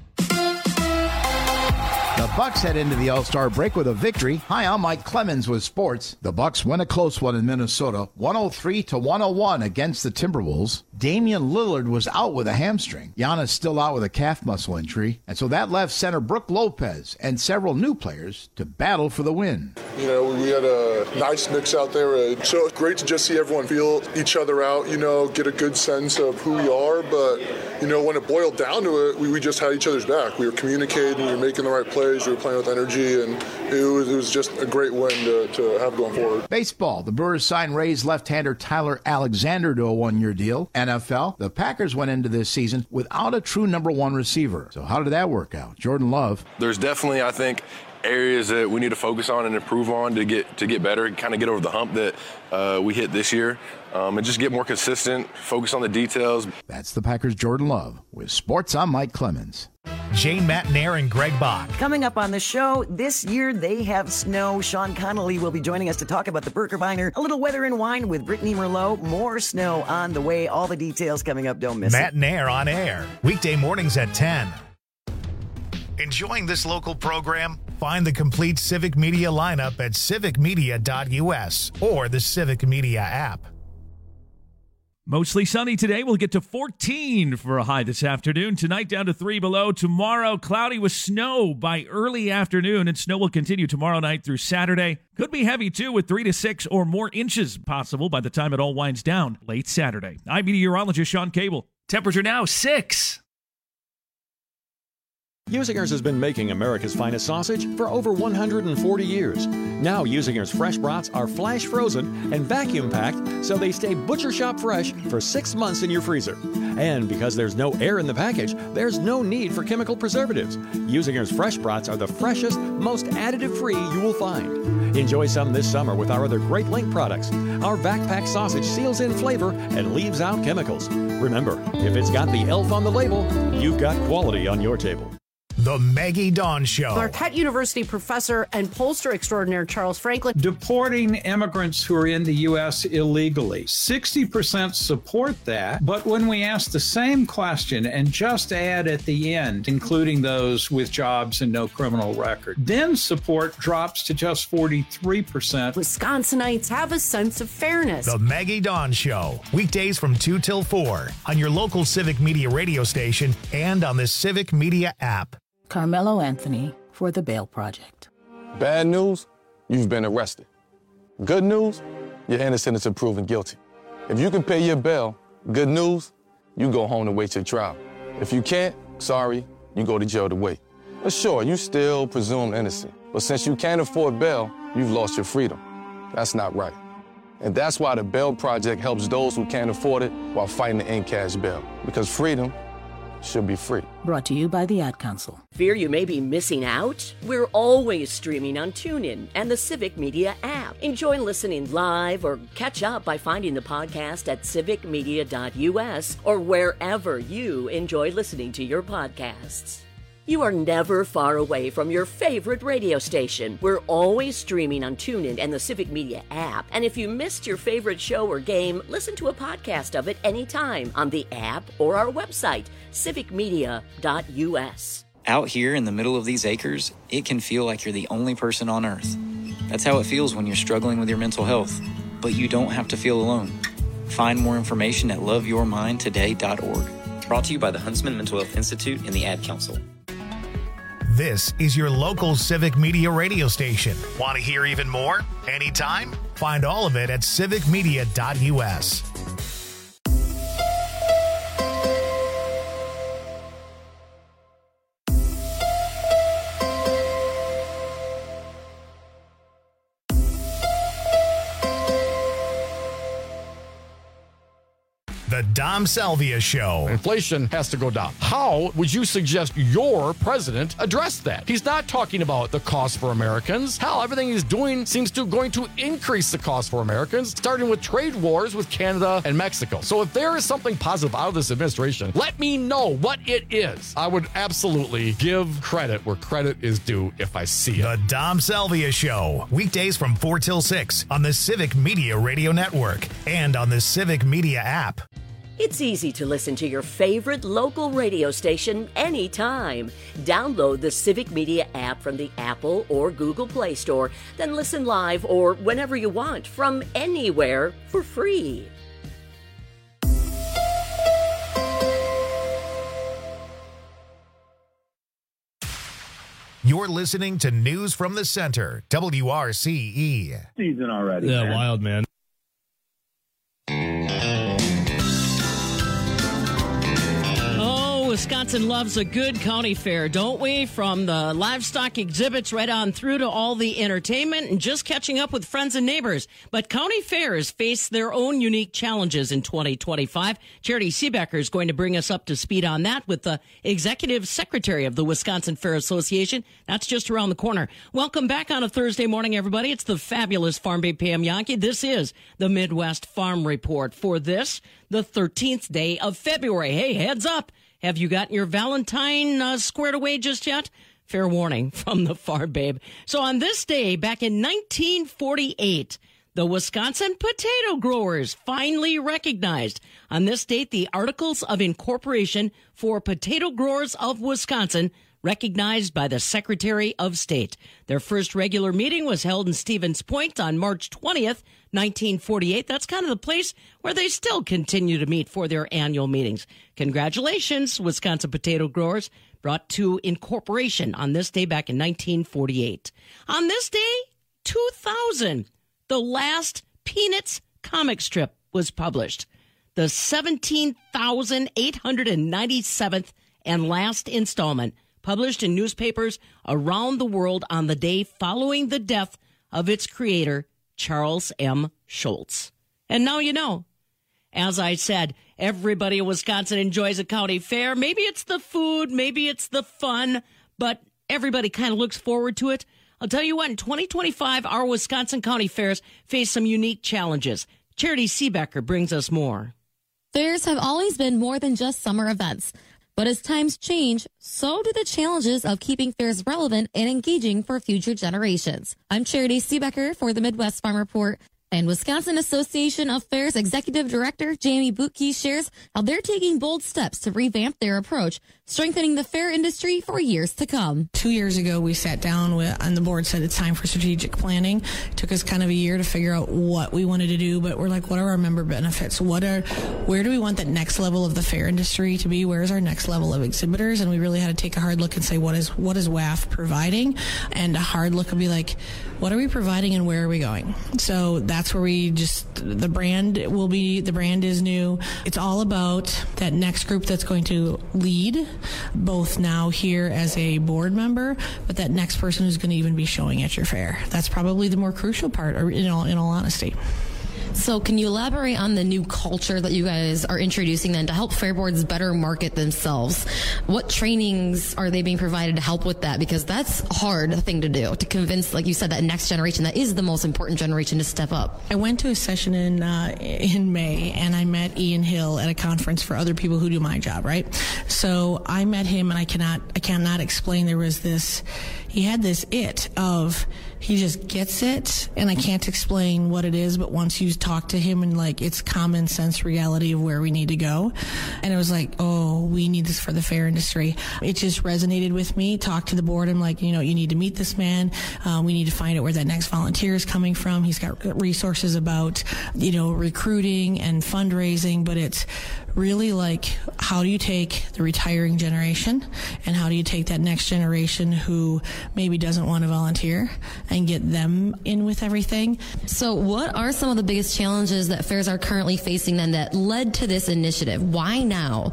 The Bucks head into the All-Star break with a victory. Hi, I'm Mike Clemens with sports. The Bucks win a close one in Minnesota, one oh three to one oh one against the Timberwolves. Damian Lillard was out with a hamstring. Giannis still out with a calf muscle injury. And so that left center Brook Lopez and several new players to battle for the win. You know, we had a nice mix out there. So it's great to just see everyone feel each other out, you know, get a good sense of who we are. But, you know, when it boiled down to it, we, we just had each other's back. We were communicating, we were making the right plays. We were playing with energy, and it was, it was just a great win to, to have going forward. Baseball. The Brewers signed Rays left-hander Tyler Alexander to a one-year deal. N F L. The Packers went into this season without a true number one receiver. So how did that work out? Jordan Love. There's definitely, I think, areas that we need to focus on and improve on to get to get better, kind of get over the hump that uh, we hit this year, um, and just get more consistent, focus on the details. That's the Packers' Jordan Love. With sports, I'm Mike Clemens. Jane Matnair and Greg Bach. Coming up on the show, this year they have snow. Sean Connolly will be joining us to talk about the Birkebeiner. A little weather and wine with Brittany Merlot. More snow on the way. All the details coming up. Don't miss Matt it. Matnair on air. Weekday mornings at ten. Enjoying this local program? Find the complete Civic Media lineup at civic media dot u s or the Civic Media app. Mostly sunny today. We'll get to fourteen for a high this afternoon. Tonight down to three below. Tomorrow cloudy with snow by early afternoon, and snow will continue tomorrow night through Saturday. Could be heavy too, with three to six or more inches possible by the time it all winds down late Saturday. I'm meteorologist Sean Cable. Temperature now six. Usinger's has been making America's finest sausage for over one hundred forty years. Now Usinger's fresh brats are flash frozen and vacuum packed so they stay butcher shop fresh for six months in your freezer. And because there's no air in the package, there's no need for chemical preservatives. Usinger's fresh brats are the freshest, most additive-free you will find. Enjoy some this summer with our other Great Link products. Our vac pack sausage seals in flavor and leaves out chemicals. Remember, if it's got the elf on the label, you've got quality on your table. The Maggie Dawn Show. Marquette University professor and pollster extraordinaire Charles Franklin. Deporting immigrants who are in the U S illegally. sixty percent support that, but when we ask the same question and just add at the end, including those with jobs and no criminal record, then support drops to just forty-three percent. Wisconsinites have a sense of fairness. The Maggie Dawn Show. Weekdays from two till four on your local Civic Media radio station and on the Civic Media app. Carmelo Anthony for the Bail Project. Bad news, you've been arrested. Good news, you're innocent until proven guilty. If you can pay your bail, good news, you go home to wait your trial. If you can't, sorry, you go to jail to wait. But sure, you still presumed innocent. But since you can't afford bail, you've lost your freedom. That's not right. And that's why the Bail Project helps those who can't afford it while fighting to end cash bail. Because freedom should be free. Brought to you by the Ad Council. Fear you may be missing out? We're always streaming on TuneIn and the Civic Media app. Enjoy listening live or catch up by finding the podcast at civic media dot u s or wherever you enjoy listening to your podcasts. You are never far away from your favorite radio station. We're always streaming on TuneIn and the Civic Media app. And if you missed your favorite show or game, listen to a podcast of it anytime on the app or our website, civic media dot u s. Out here in the middle of these acres, it can feel like you're the only person on Earth. That's how it feels when you're struggling with your mental health. But you don't have to feel alone. Find more information at love your mind today dot org. Brought to you by the Huntsman Mental Health Institute and the Ad Council. This is your local Civic Media radio station. Want to hear even more? Anytime? Find all of it at civic media dot u s. The The Dom Salvia Show. Inflation has to go down. How would you suggest your president address that? He's not talking about the cost for Americans. Hell, everything he's doing seems to going to increase the cost for Americans, starting with trade wars with Canada and Mexico. So if there is something positive out of this administration, let me know what it is. I would absolutely give credit where credit is due if I see it. The Dom Salvia Show. Weekdays from four till six on the Civic Media Radio Network and on the Civic Media app. It's easy to listen to your favorite local radio station anytime. Download the Civic Media app from the Apple or Google Play Store, then listen live or whenever you want from anywhere for free. You're listening to News from the Center, W R C E. Season already. Yeah, man. wild, man. Wisconsin loves a good county fair, don't we? From the livestock exhibits right on through to all the entertainment and just catching up with friends and neighbors. But county fairs face their own unique challenges in twenty twenty-five. Charity Seebecker is going to bring us up to speed on that with the executive secretary of the Wisconsin Fair Association. That's just around the corner. Welcome back on a Thursday morning, everybody. It's the fabulous Farm Babe Pam Yankee. This is the Midwest Farm Report for this, the thirteenth day of February. Hey, heads up. Have you gotten your Valentine uh, squared away just yet? Fair warning from the Farm Babe. So on this day, back in nineteen forty-eight, the Wisconsin potato growers finally recognized. On this date, the Articles of Incorporation for Potato Growers of Wisconsin, recognized by the Secretary of State. Their first regular meeting was held in Stevens Point on March twentieth, nineteen forty-eight. That's kind of the place where they still continue to meet for their annual meetings. Congratulations, Wisconsin potato growers, brought to incorporation on this day back in nineteen forty-eight. On this day, two thousand, the last Peanuts comic strip was published. The seventeen thousand eight hundred ninety-seventh and last installment, published in newspapers around the world on the day following the death of its creator, Charles M. Schulz. And now you know. As I said, everybody in Wisconsin enjoys a county fair. Maybe it's the food, maybe it's the fun, but everybody kind of looks forward to it. I'll tell you what, in twenty twenty-five, our Wisconsin county fairs face some unique challenges. Charity Seebecker brings us more. Fairs have always been more than just summer events. But as times change, so do the challenges of keeping fairs relevant and engaging for future generations. I'm Charity Seebecker for the Midwest Farm Report. And Wisconsin Association of Fairs Executive Director Jamie Bootke shares how they're taking bold steps to revamp their approach, strengthening the fair industry for years to come. Two years ago, we sat down with, and the board said it's time for strategic planning. It took us kind of a year to figure out what we wanted to do, but we're like, what are our member benefits? What are, where do we want that next level of the fair industry to be? Where's our next level of exhibitors? And we really had to take a hard look and say, what is what is W A F providing? And a hard look would be like, what are we providing and where are we going? So that's That's where we just, the brand will be, the brand is new. It's all about that next group that's going to lead, both now here as a board member, but that next person who's going to even be showing at your fair. That's probably the more crucial part, in all, in all honesty. So can you elaborate on the new culture that you guys are introducing then to help fair boards better market themselves? What trainings are they being provided to help with that? Because that's a hard thing to do, to convince, like you said, that next generation that is the most important generation to step up. I went to a session in uh, in May, and I met Ian Hill at a conference for other people who do my job, right? So I met him, and I cannot I cannot explain. There was this, he had this it of, he just gets it, and I can't explain what it is, but once you talk to him and like, it's common sense reality of where we need to go. And it was like, oh, we need this for the fair industry. It just resonated with me. Talked to the board. I'm like, you know, you need to meet this man. Um, we need to find out where that next volunteer is coming from. He's got resources about, you know, recruiting and fundraising, but it's really like, how do you take the retiring generation and how do you take that next generation who maybe doesn't want to volunteer and get them in with everything. So what are some of the biggest challenges that fairs are currently facing then that led to this initiative? Why now?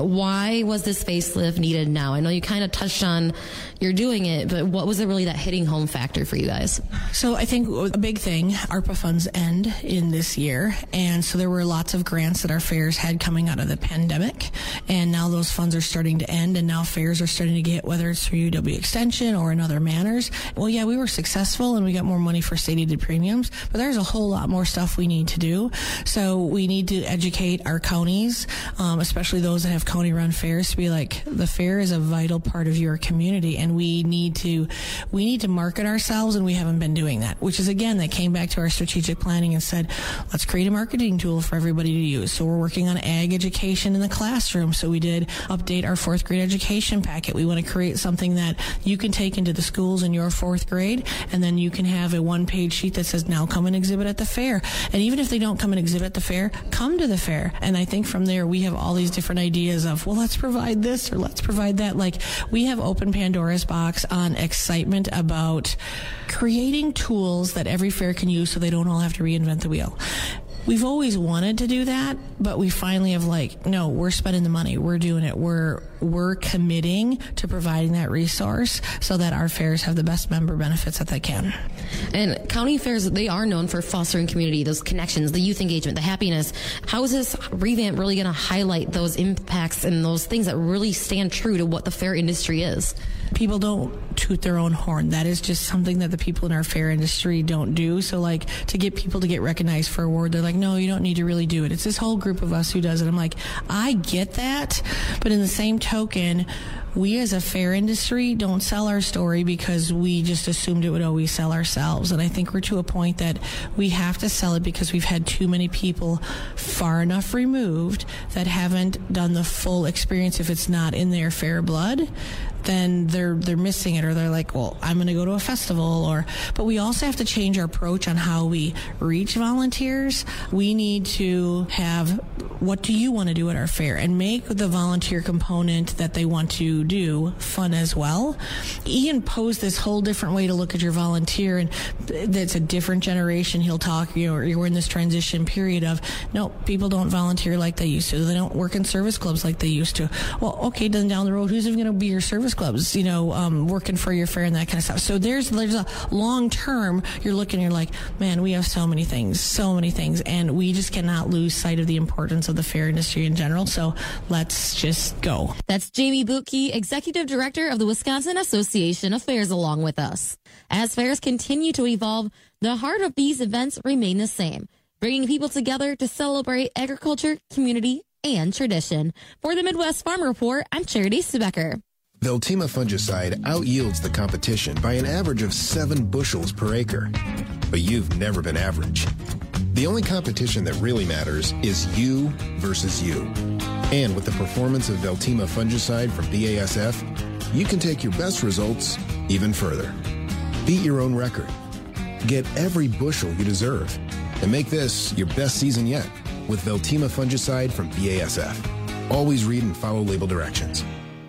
Why was this facelift needed now? I know you kind of touched on you're doing it, but what was it really that hitting home factor for you guys? So I think a big thing, ARPA funds end in this year, and so there were lots of grants that our fairs had coming out of the pandemic, and now those funds are starting to end, and now fairs are starting to get, whether it's through U W Extension or in other manners. Well, yeah, we were successful and we got more money for state-aided premiums, but there's a whole lot more stuff we need to do. So we need to educate our counties, um, especially those that have county-run fairs, to be like, the fair is a vital part of your community, and we need to we need to market ourselves, and we haven't been doing that, which is, again, that came back to our strategic planning and said, let's create a marketing tool for everybody to use. So we're working on ag education in the classroom. So we did update our fourth grade education packet. We want to create something that you can take into the schools in your fourth grade, and then you can have a one-page sheet that says, now come and exhibit at the fair. And even if they don't come and exhibit at the fair, come to the fair. And I think from there, we have all these different ideas of, well, let's provide this or let's provide that. Like, we have opened Pandora's box on excitement about creating tools that every fair can use so they don't all have to reinvent the wheel. We've always wanted to do that, but we finally have like, no, we're spending the money. We're doing it. We're we're committing to providing that resource so that our fairs have the best member benefits that they can. And county fairs, they are known for fostering community, those connections, the youth engagement, the happiness. How is this revamp really going to highlight those impacts and those things that really stand true to what the fair industry is? People don't toot their own horn. That is just something that the people in our fair industry don't do. So, like, to get people to get recognized for a award, they're like, no, you don't need to really do it. It's this whole group of us who does it. I'm like, I get that. But in the same token, we as a fair industry don't sell our story because we just assumed it would always sell ourselves. And I think we're to a point that we have to sell it because we've had too many people far enough removed that haven't done the full experience. If it's not in their fair blood, then they're they're missing it, or they're like, well, I'm going to go to a festival. Or, but we also have to change our approach on how we reach volunteers. We need to have, what do you want to do at our fair, and make the volunteer component that they want to do fun as well. Ian posed this whole different way to look at your volunteer, and that's a different generation. He'll talk, you know, you're in this transition period of, no, people don't volunteer like they used to. They don't work in service clubs like they used to. Well, okay, then down the road, who's even going to be your service clubs, you know, um, working for your fair and that kind of stuff. So there's there's a long term, you're looking, you're like, man, we have so many things, so many things, and we just cannot lose sight of the importance of the fair industry in general. So let's just go. That's Jamie Bootke, Executive Director of the Wisconsin Association of Fairs, along with us. As fairs continue to evolve, the heart of these events remain the same, bringing people together to celebrate agriculture, community, and tradition. For the Midwest Farm Report, I'm Charity Subecker. Veltima fungicide outyields the competition by an average of seven bushels per acre. But you've never been average. The only competition that really matters is you versus you. And with the performance of Veltima fungicide from B A S F, you can take your best results even further. Beat your own record. Get every bushel you deserve. And make this your best season yet with Veltima fungicide from B A S F. Always read and follow label directions.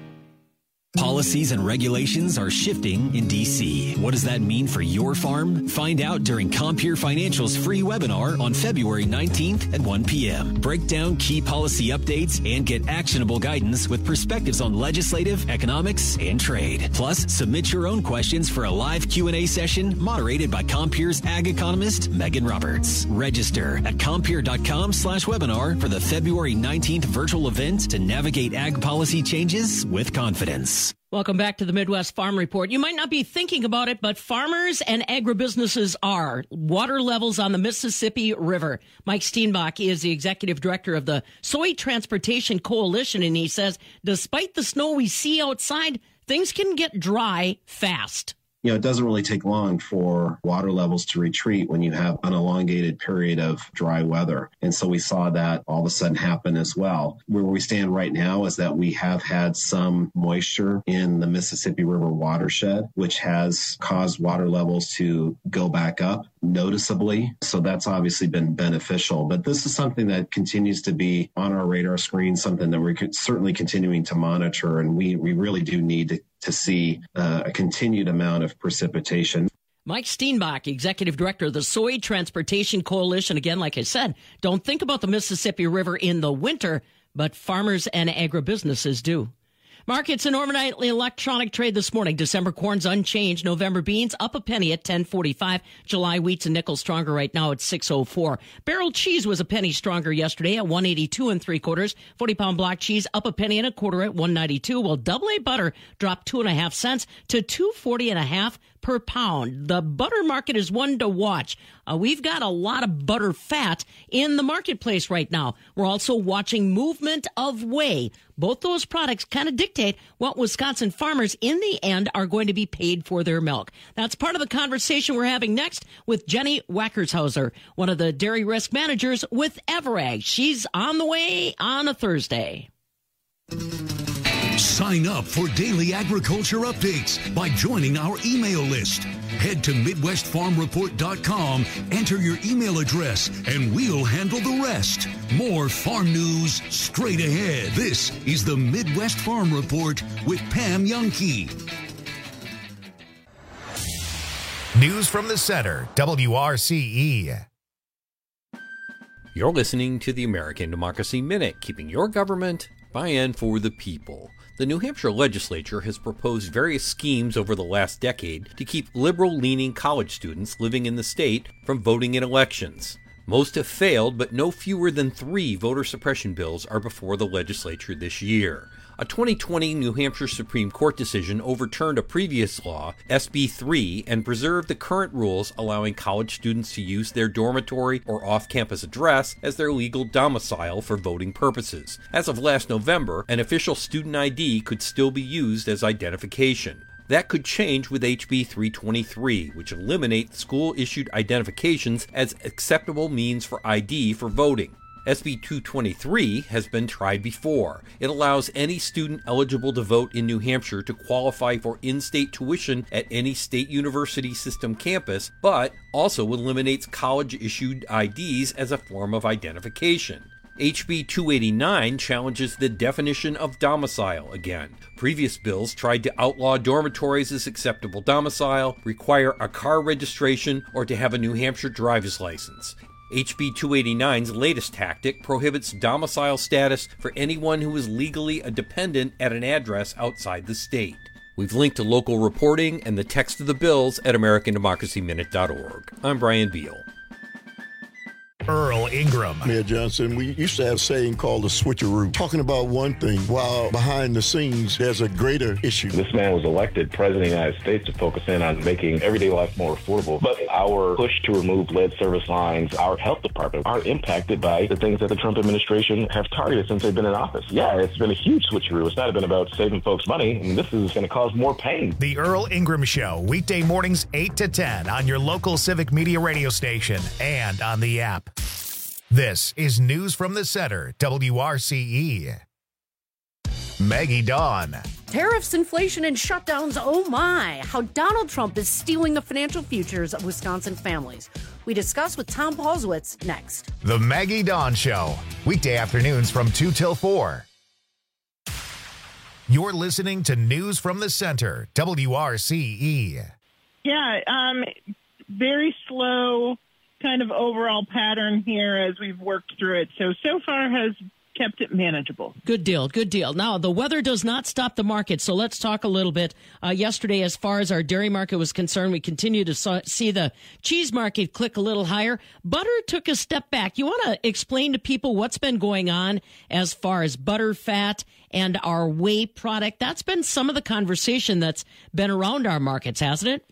Policies and regulations are shifting in D C. What does that mean for your farm? Find out during Compeer Financial's free webinar on February nineteenth at one p.m. Break down key policy updates and get actionable guidance with perspectives on legislative, economics, and trade. Plus, submit your own questions for a live Q and A session moderated by Compeer's ag economist, Megan Roberts. Register at Compeer.com slash webinar for the February nineteenth virtual event to navigate ag policy changes with confidence. Welcome back to the Midwest Farm Report. You might not be thinking about it, but farmers and agribusinesses are. Water levels on the Mississippi River. Mike Steenbach is the executive director of the Soy Transportation Coalition, and he says, despite the snow we see outside, things can get dry fast. you know, it doesn't really take long for water levels to retreat when you have an elongated period of dry weather. And so we saw that all of a sudden happen as well. Where we stand right now is that we have had some moisture in the Mississippi River watershed, which has caused water levels to go back up noticeably. So that's obviously been beneficial. But this is something that continues to be on our radar screen, something that we're certainly continuing to monitor. And we, we really do need to, to see uh, a continued amount of precipitation. Mike Steenbach, Executive Director of the Soy Transportation Coalition. Again, like I said, don't think about the Mississippi River in the winter, but farmers and agribusinesses do. Markets in overnight electronic trade this morning. December corn's unchanged. November beans up a penny at ten forty-five. July wheat's a nickel stronger right now at six oh four. Barrel cheese was a penny stronger yesterday at one eighty-two and three quarters. forty pound block cheese up a penny and a quarter at one ninety-two. While double A butter dropped two and a half cents to two forty and a half per pound. The butter market is one to watch. Uh, we've got a lot of butter fat in the marketplace right now. We're also watching movement of whey. Both those products kind of dictate what Wisconsin farmers in the end are going to be paid for their milk. That's part of the conversation we're having next with Jenny Wackershauser, one of the dairy risk managers with Everag. She's on the way on a Thursday. Sign up for daily agriculture updates by joining our email list. Head to Midwest Farm Report dot com, enter your email address, and we'll handle the rest. More farm news straight ahead. This is the Midwest Farm Report with Pam Youngkey. News from the Center, W R C E. You're listening to the American Democracy Minute, keeping your government by and for the people. The New Hampshire legislature has proposed various schemes over the last decade to keep liberal-leaning college students living in the state from voting in elections. Most have failed, but no fewer than three voter suppression bills are before the legislature this year. A twenty twenty New Hampshire Supreme Court decision overturned a previous law, S B three, and preserved the current rules allowing college students to use their dormitory or off-campus address as their legal domicile for voting purposes. As of last November, an official student I D could still be used as identification. That could change with H B three twenty-three, which eliminates school-issued identifications as acceptable means for I D for voting. S B two twenty-three has been tried before. It allows any student eligible to vote in New Hampshire to qualify for in-state tuition at any state university system campus, but also eliminates college-issued I Ds as a form of identification. H B two eighty-nine challenges the definition of domicile again. Previous bills tried to outlaw dormitories as acceptable domicile, require a car registration, or to have a New Hampshire driver's license. H B two eighty-nine's latest tactic prohibits domicile status for anyone who is legally a dependent at an address outside the state. We've linked to local reporting and the text of the bills at American Democracy Minute dot org. I'm Brian Beal. Earl Ingram. Mayor Johnson, we used to have a saying called the switcheroo, talking about one thing while behind the scenes there's a greater issue. This man was elected president of the United States to focus in on making everyday life more affordable. But our push to remove lead service lines, our health department, are impacted by the things that the Trump administration have targeted since they've been in office. Yeah, it's been a huge switcheroo. It's not been about saving folks money. I mean, this is going to cause more pain. The Earl Ingram Show, weekday mornings eight to ten on your local Civic Media radio station and on the app. This is News from the Center, W R C E. Maggie Dawn. Tariffs, inflation, and shutdowns, oh my, how Donald Trump is stealing the financial futures of Wisconsin families. We discuss with Tom Paulswitz next. The Maggie Dawn Show, weekday afternoons from two till four. You're listening to News from the Center, W R C E. Yeah, um, very slow kind of overall pattern here as we've worked through it. So, so far has kept it manageable. Good deal. Good deal. Now, the weather does not stop the market. So let's talk a little bit. Uh, yesterday, as far as our dairy market was concerned, we continue to saw, see the cheese market click a little higher. Butter took a step back. You want to explain to people what's been going on as far as butter, fat, and our whey product? That's been some of the conversation that's been around our markets, hasn't it?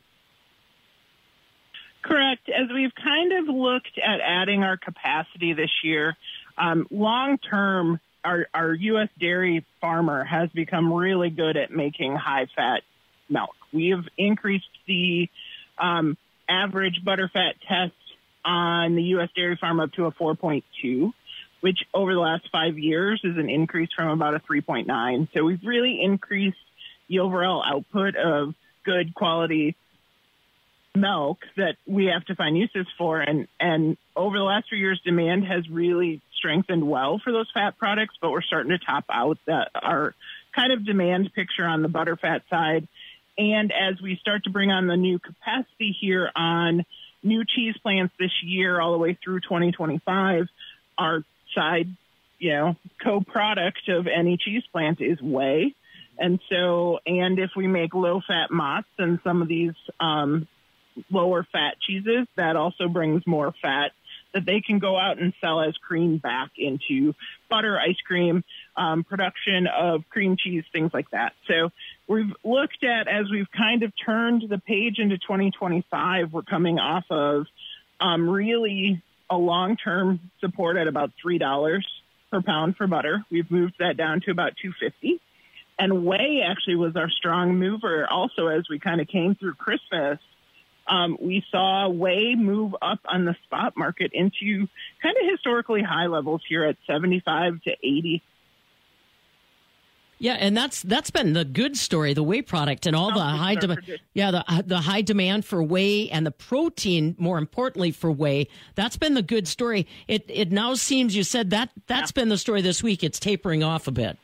Correct. As we've kind of looked at adding our capacity this year, um, long term, our, our U S dairy farmer has become really good at making high fat milk. We have increased the um, average butterfat test on the U S dairy farm up to a four point two, which over the last five years is an increase from about a three point nine. So we've really increased the overall output of good quality milk that we have to find uses for. And, and over the last few years, demand has really strengthened well for those fat products, but we're starting to top out that our kind of demand picture on the butterfat side. And as we start to bring on the new capacity here on new cheese plants this year, all the way through twenty twenty-five, our side, you know, co-product of any cheese plant is whey. And so, and if we make low fat mozz and some of these, um, lower fat cheeses, that also brings more fat that they can go out and sell as cream back into butter, ice cream, um, production of cream cheese, things like that. So we've looked at, as we've kind of turned the page into twenty twenty-five, we're coming off of um, really a long-term support at about three dollars per pound for butter. We've moved that down to about two fifty. And whey actually was our strong mover also as we kind of came through Christmas. Um, we saw whey move up on the spot market into kind of historically high levels here at seventy-five to eighty. Yeah, and that's that's been the good story, the whey product and all the high demand. Yeah, the the high demand for whey and the protein, more importantly for whey. That's been the good story. It it now seems, you said that that's yeah. been the story this week. It's tapering off a bit.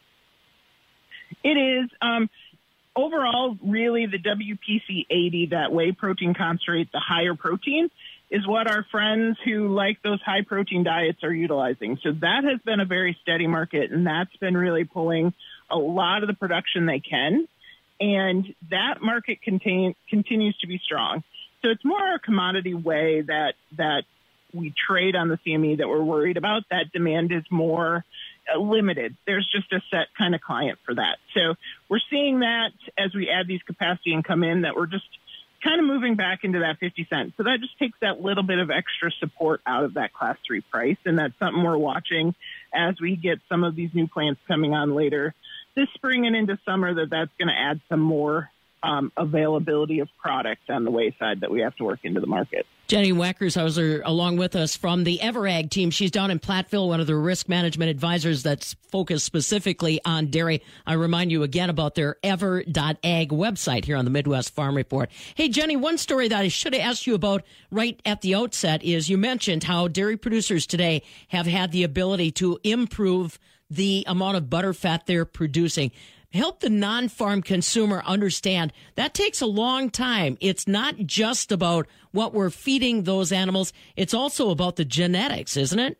It is. Um, Overall, really, the W P C eighty, that whey protein concentrate, the higher protein, is what our friends who like those high protein diets are utilizing. So that has been a very steady market, and that's been really pulling a lot of the production they can. And that market contain, continues to be strong. So it's more a commodity whey that, that we trade on the C M E that we're worried about. That demand is more limited. There's just a set kind of client for that. So we're seeing that as we add these capacity and come in, that we're just kind of moving back into that fifty cents. So that just takes that little bit of extra support out of that class three price. And that's something we're watching as we get some of these new plants coming on later this spring and into summer, that that's going to add some more um, availability of product on the whey side that we have to work into the market. Jenny Wackershauser along with us from the Everag team. She's down in Platteville, one of the risk management advisors that's focused specifically on dairy. I remind you again about their ever dot ag website here on the Midwest Farm Report. Hey, Jenny, one story that I should have asked you about right at the outset is you mentioned how dairy producers today have had the ability to improve the amount of butter fat they're producing. Help the non-farm consumer understand that takes a long time. It's not just about what we're feeding those animals. It's also about the genetics, isn't it?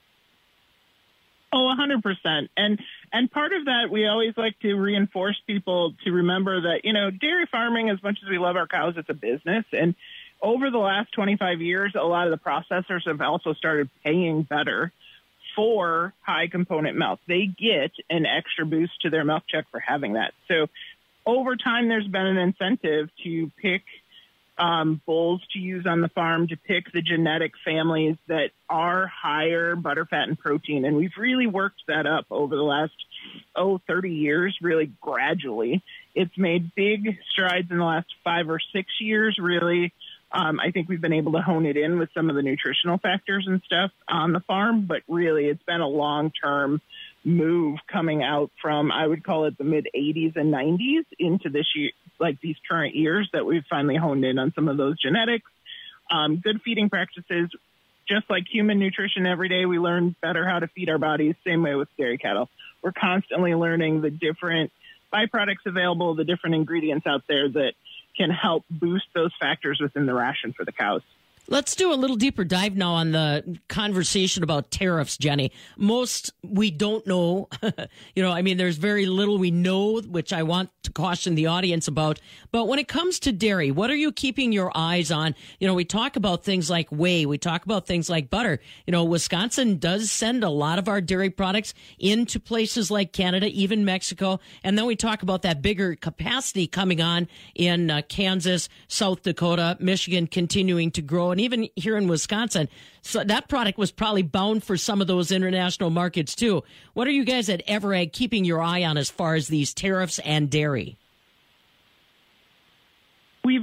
Oh, one hundred percent. And and part of that, we always like to reinforce people to remember that, you know, dairy farming, as much as we love our cows, it's a business. And over the last twenty-five years, a lot of the processors have also started paying better for high component milk. They get an extra boost to their milk check for having that. So over time, there's been an incentive to pick um, bulls to use on the farm, to pick the genetic families that are higher butterfat and protein. And we've really worked that up over the last, oh, thirty years, really gradually. It's made big strides in the last five or six years, really. Um, I think we've been able to hone it in with some of the nutritional factors and stuff on the farm, but really it's been a long-term move coming out from, I would call it the mid eighties and nineties into this year, like these current years, that we've finally honed in on some of those genetics. Um, good feeding practices, just like human nutrition every day, we learn better how to feed our bodies, same way with dairy cattle. We're constantly learning the different byproducts available, the different ingredients out there that can help boost those factors within the ration for the cows. Let's do a little deeper dive now on the conversation about tariffs, Jenny. Most we don't know. you know, I mean, there's very little we know, which I want to caution the audience about. But when it comes to dairy, what are you keeping your eyes on? You know, we talk about things like whey. We talk about things like butter. You know, Wisconsin does send a lot of our dairy products into places like Canada, even Mexico. And then we talk about that bigger capacity coming on in uh, Kansas, South Dakota, Michigan continuing to grow. And even here in Wisconsin, so that product was probably bound for some of those international markets too. What are you guys at Everag keeping your eye on as far as these tariffs and dairy?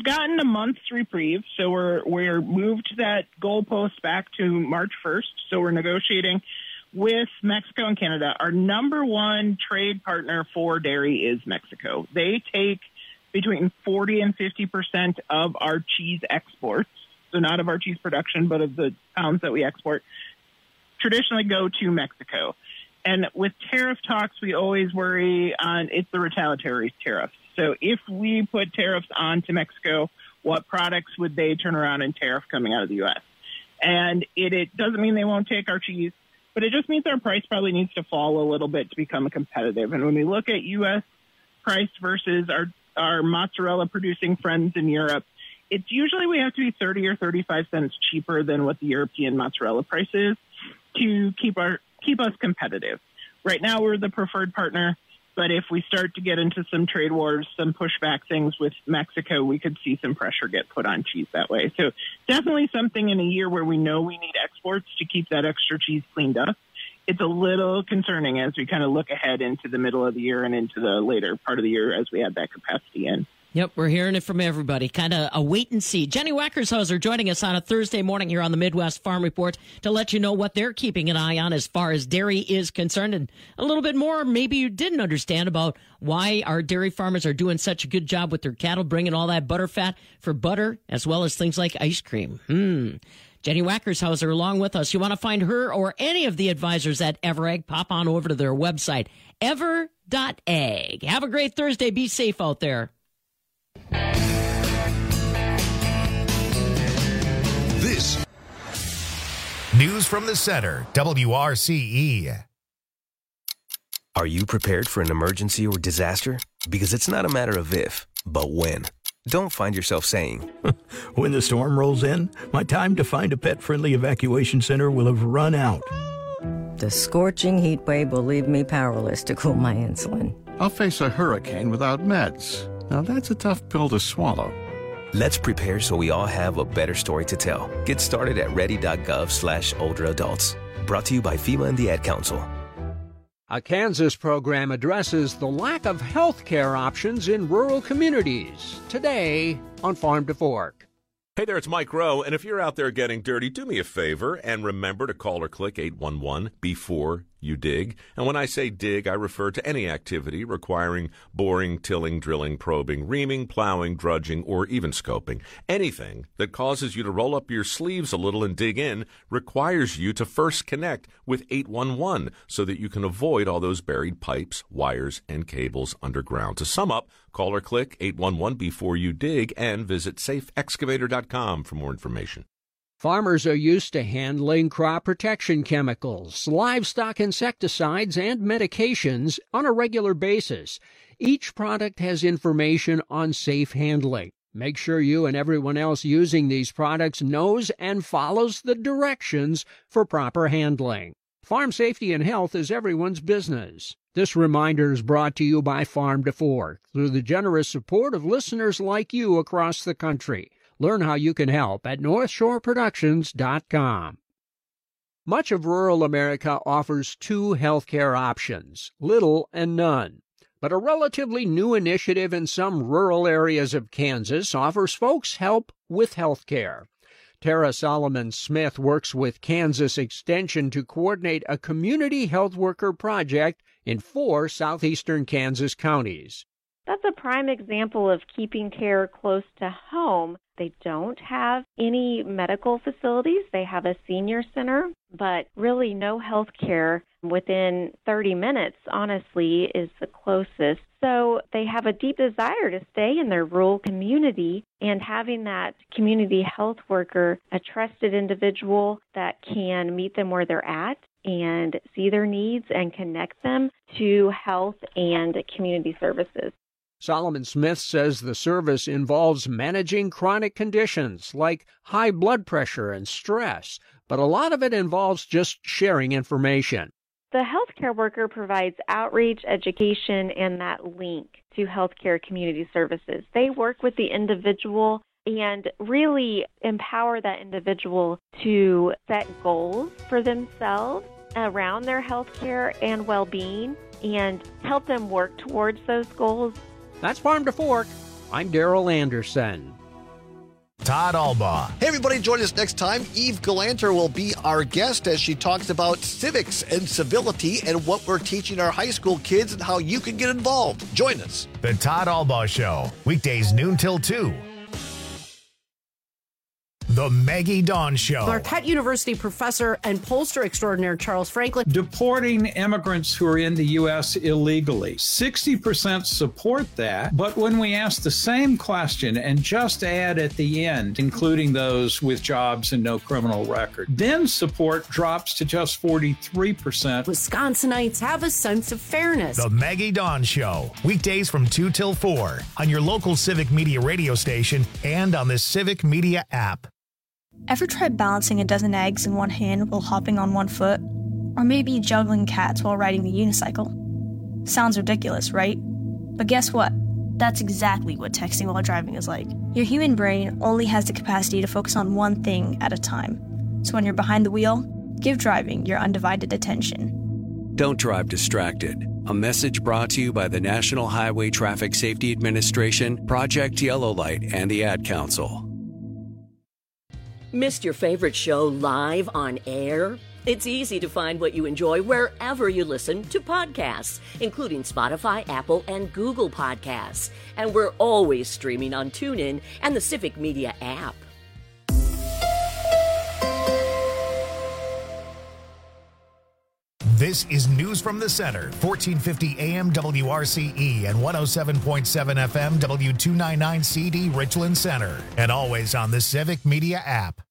gotten a month's reprieve, so we're we're moved that goalpost back to March first. So we're negotiating with Mexico and Canada. Our number one trade partner for dairy is Mexico. They take between forty and fifty percent of our cheese exports, so not of our cheese production, but of the pounds that we export, traditionally go to Mexico. And with tariff talks, we always worry on it's the retaliatory tariffs. So if we put tariffs on to Mexico, what products would they turn around and tariff coming out of the U S? And it, it doesn't mean they won't take our cheese, but it just means our price probably needs to fall a little bit to become competitive. And when we look at U S price versus our, our mozzarella producing friends in Europe, it's usually we have to be thirty or thirty-five cents cheaper than what the European mozzarella price is to keep our keep us competitive. Right now, we're the preferred partner, but if we start to get into some trade wars, some pushback things with Mexico, we could see some pressure get put on cheese that way. So definitely something in a year where we know we need exports to keep that extra cheese cleaned up. It's a little concerning as we kind of look ahead into the middle of the year and into the later part of the year as we add that capacity in. Yep, we're hearing it from everybody. Kind of a wait and see. Jenny Wackershauser joining us on a Thursday morning here on the Midwest Farm Report to let you know what they're keeping an eye on as far as dairy is concerned, and a little bit more maybe you didn't understand about why our dairy farmers are doing such a good job with their cattle, bringing all that butter fat for butter, as well as things like ice cream. Hmm. Jenny Wackershauser along with us. You want to find her or any of the advisors at EverAg, pop on over to their website, ever dot ag. Have a great Thursday. Be safe out there. This News from the Center, W R C E. Are you prepared for an emergency or disaster? Because it's not a matter of if, but when. Don't find yourself saying, when the storm rolls in, my time to find a pet-friendly evacuation center will have run out. The scorching heat wave will leave me powerless to cool my insulin. I'll face a hurricane without meds. Now that's a tough pill to swallow. Let's prepare so we all have a better story to tell. Get started at ready.gov slash older adults. Brought to you by FEMA and the Ad Council. A Kansas program addresses the lack of health care options in rural communities. Today on Farm to Fork. Hey there, it's Mike Rowe, and if you're out there getting dirty, do me a favor and remember to call or click eight one one before you dig. And when I say dig, I refer to any activity requiring boring, tilling, drilling, probing, reaming, plowing, drudging, or even scoping. Anything that causes you to roll up your sleeves a little and dig in requires you to first connect with eight one one so that you can avoid all those buried pipes, wires, and cables underground. To sum up, call or click eight one one before you dig and visit safe excavator dot com for more information. Farmers are used to handling crop protection chemicals, livestock insecticides, and medications on a regular basis. Each product has information on safe handling. Make sure you and everyone else using these products knows and follows the directions for proper handling. Farm safety and health is everyone's business. This reminder is brought to you by Farm to Fork through the generous support of listeners like you across the country. Learn how you can help at north shore productions dot com. Much of rural America offers two healthcare options, little and none. But a relatively new initiative in some rural areas of Kansas offers folks help with healthcare. Tara Solomon Smith works with Kansas Extension to coordinate a community health worker project in four southeastern Kansas counties. That's a prime example of keeping care close to home. They don't have any medical facilities. They have a senior center, but really no health care within thirty minutes, honestly, is the closest. So they have a deep desire to stay in their rural community, and having that community health worker, a trusted individual that can meet them where they're at and see their needs and connect them to health and community services. Solomon Smith says the service involves managing chronic conditions like high blood pressure and stress, but a lot of it involves just sharing information. The healthcare worker provides outreach, education, and that link to healthcare community services. They work with the individual and really empower that individual to set goals for themselves around their healthcare and well-being and help them work towards those goals. That's Farm to Fork. I'm Daryl Anderson. Todd Albaugh. Hey, everybody, join us next time. Eve Galanter will be our guest as she talks about civics and civility and what we're teaching our high school kids and how you can get involved. Join us. The Todd Albaugh Show, weekdays noon till two. The Maggie Dawn Show. Marquette University professor and pollster extraordinaire Charles Franklin. Deporting immigrants who are in the U S illegally. sixty percent support that, but when we ask the same question and just add at the end, including those with jobs and no criminal record, then support drops to just forty-three percent. Wisconsinites have a sense of fairness. The Maggie Dawn Show, weekdays from two till four on your local Civic Media radio station and on the Civic Media app. Ever tried balancing a dozen eggs in one hand while hopping on one foot? Or maybe juggling cats while riding the unicycle? Sounds ridiculous, right? But guess what? That's exactly what texting while driving is like. Your human brain only has the capacity to focus on one thing at a time. So when you're behind the wheel, give driving your undivided attention. Don't drive distracted. A message brought to you by the National Highway Traffic Safety Administration, Project Yellow Light, and the Ad Council. Missed your favorite show live on air? It's easy to find what you enjoy wherever you listen to podcasts, including Spotify, Apple, and Google Podcasts. And we're always streaming on TuneIn and the Civic Media app. This is News from the Center, fourteen fifty A M W R C E and one oh seven point seven F M W two ninety-nine C D Richland Center, and always on the Civic Media app.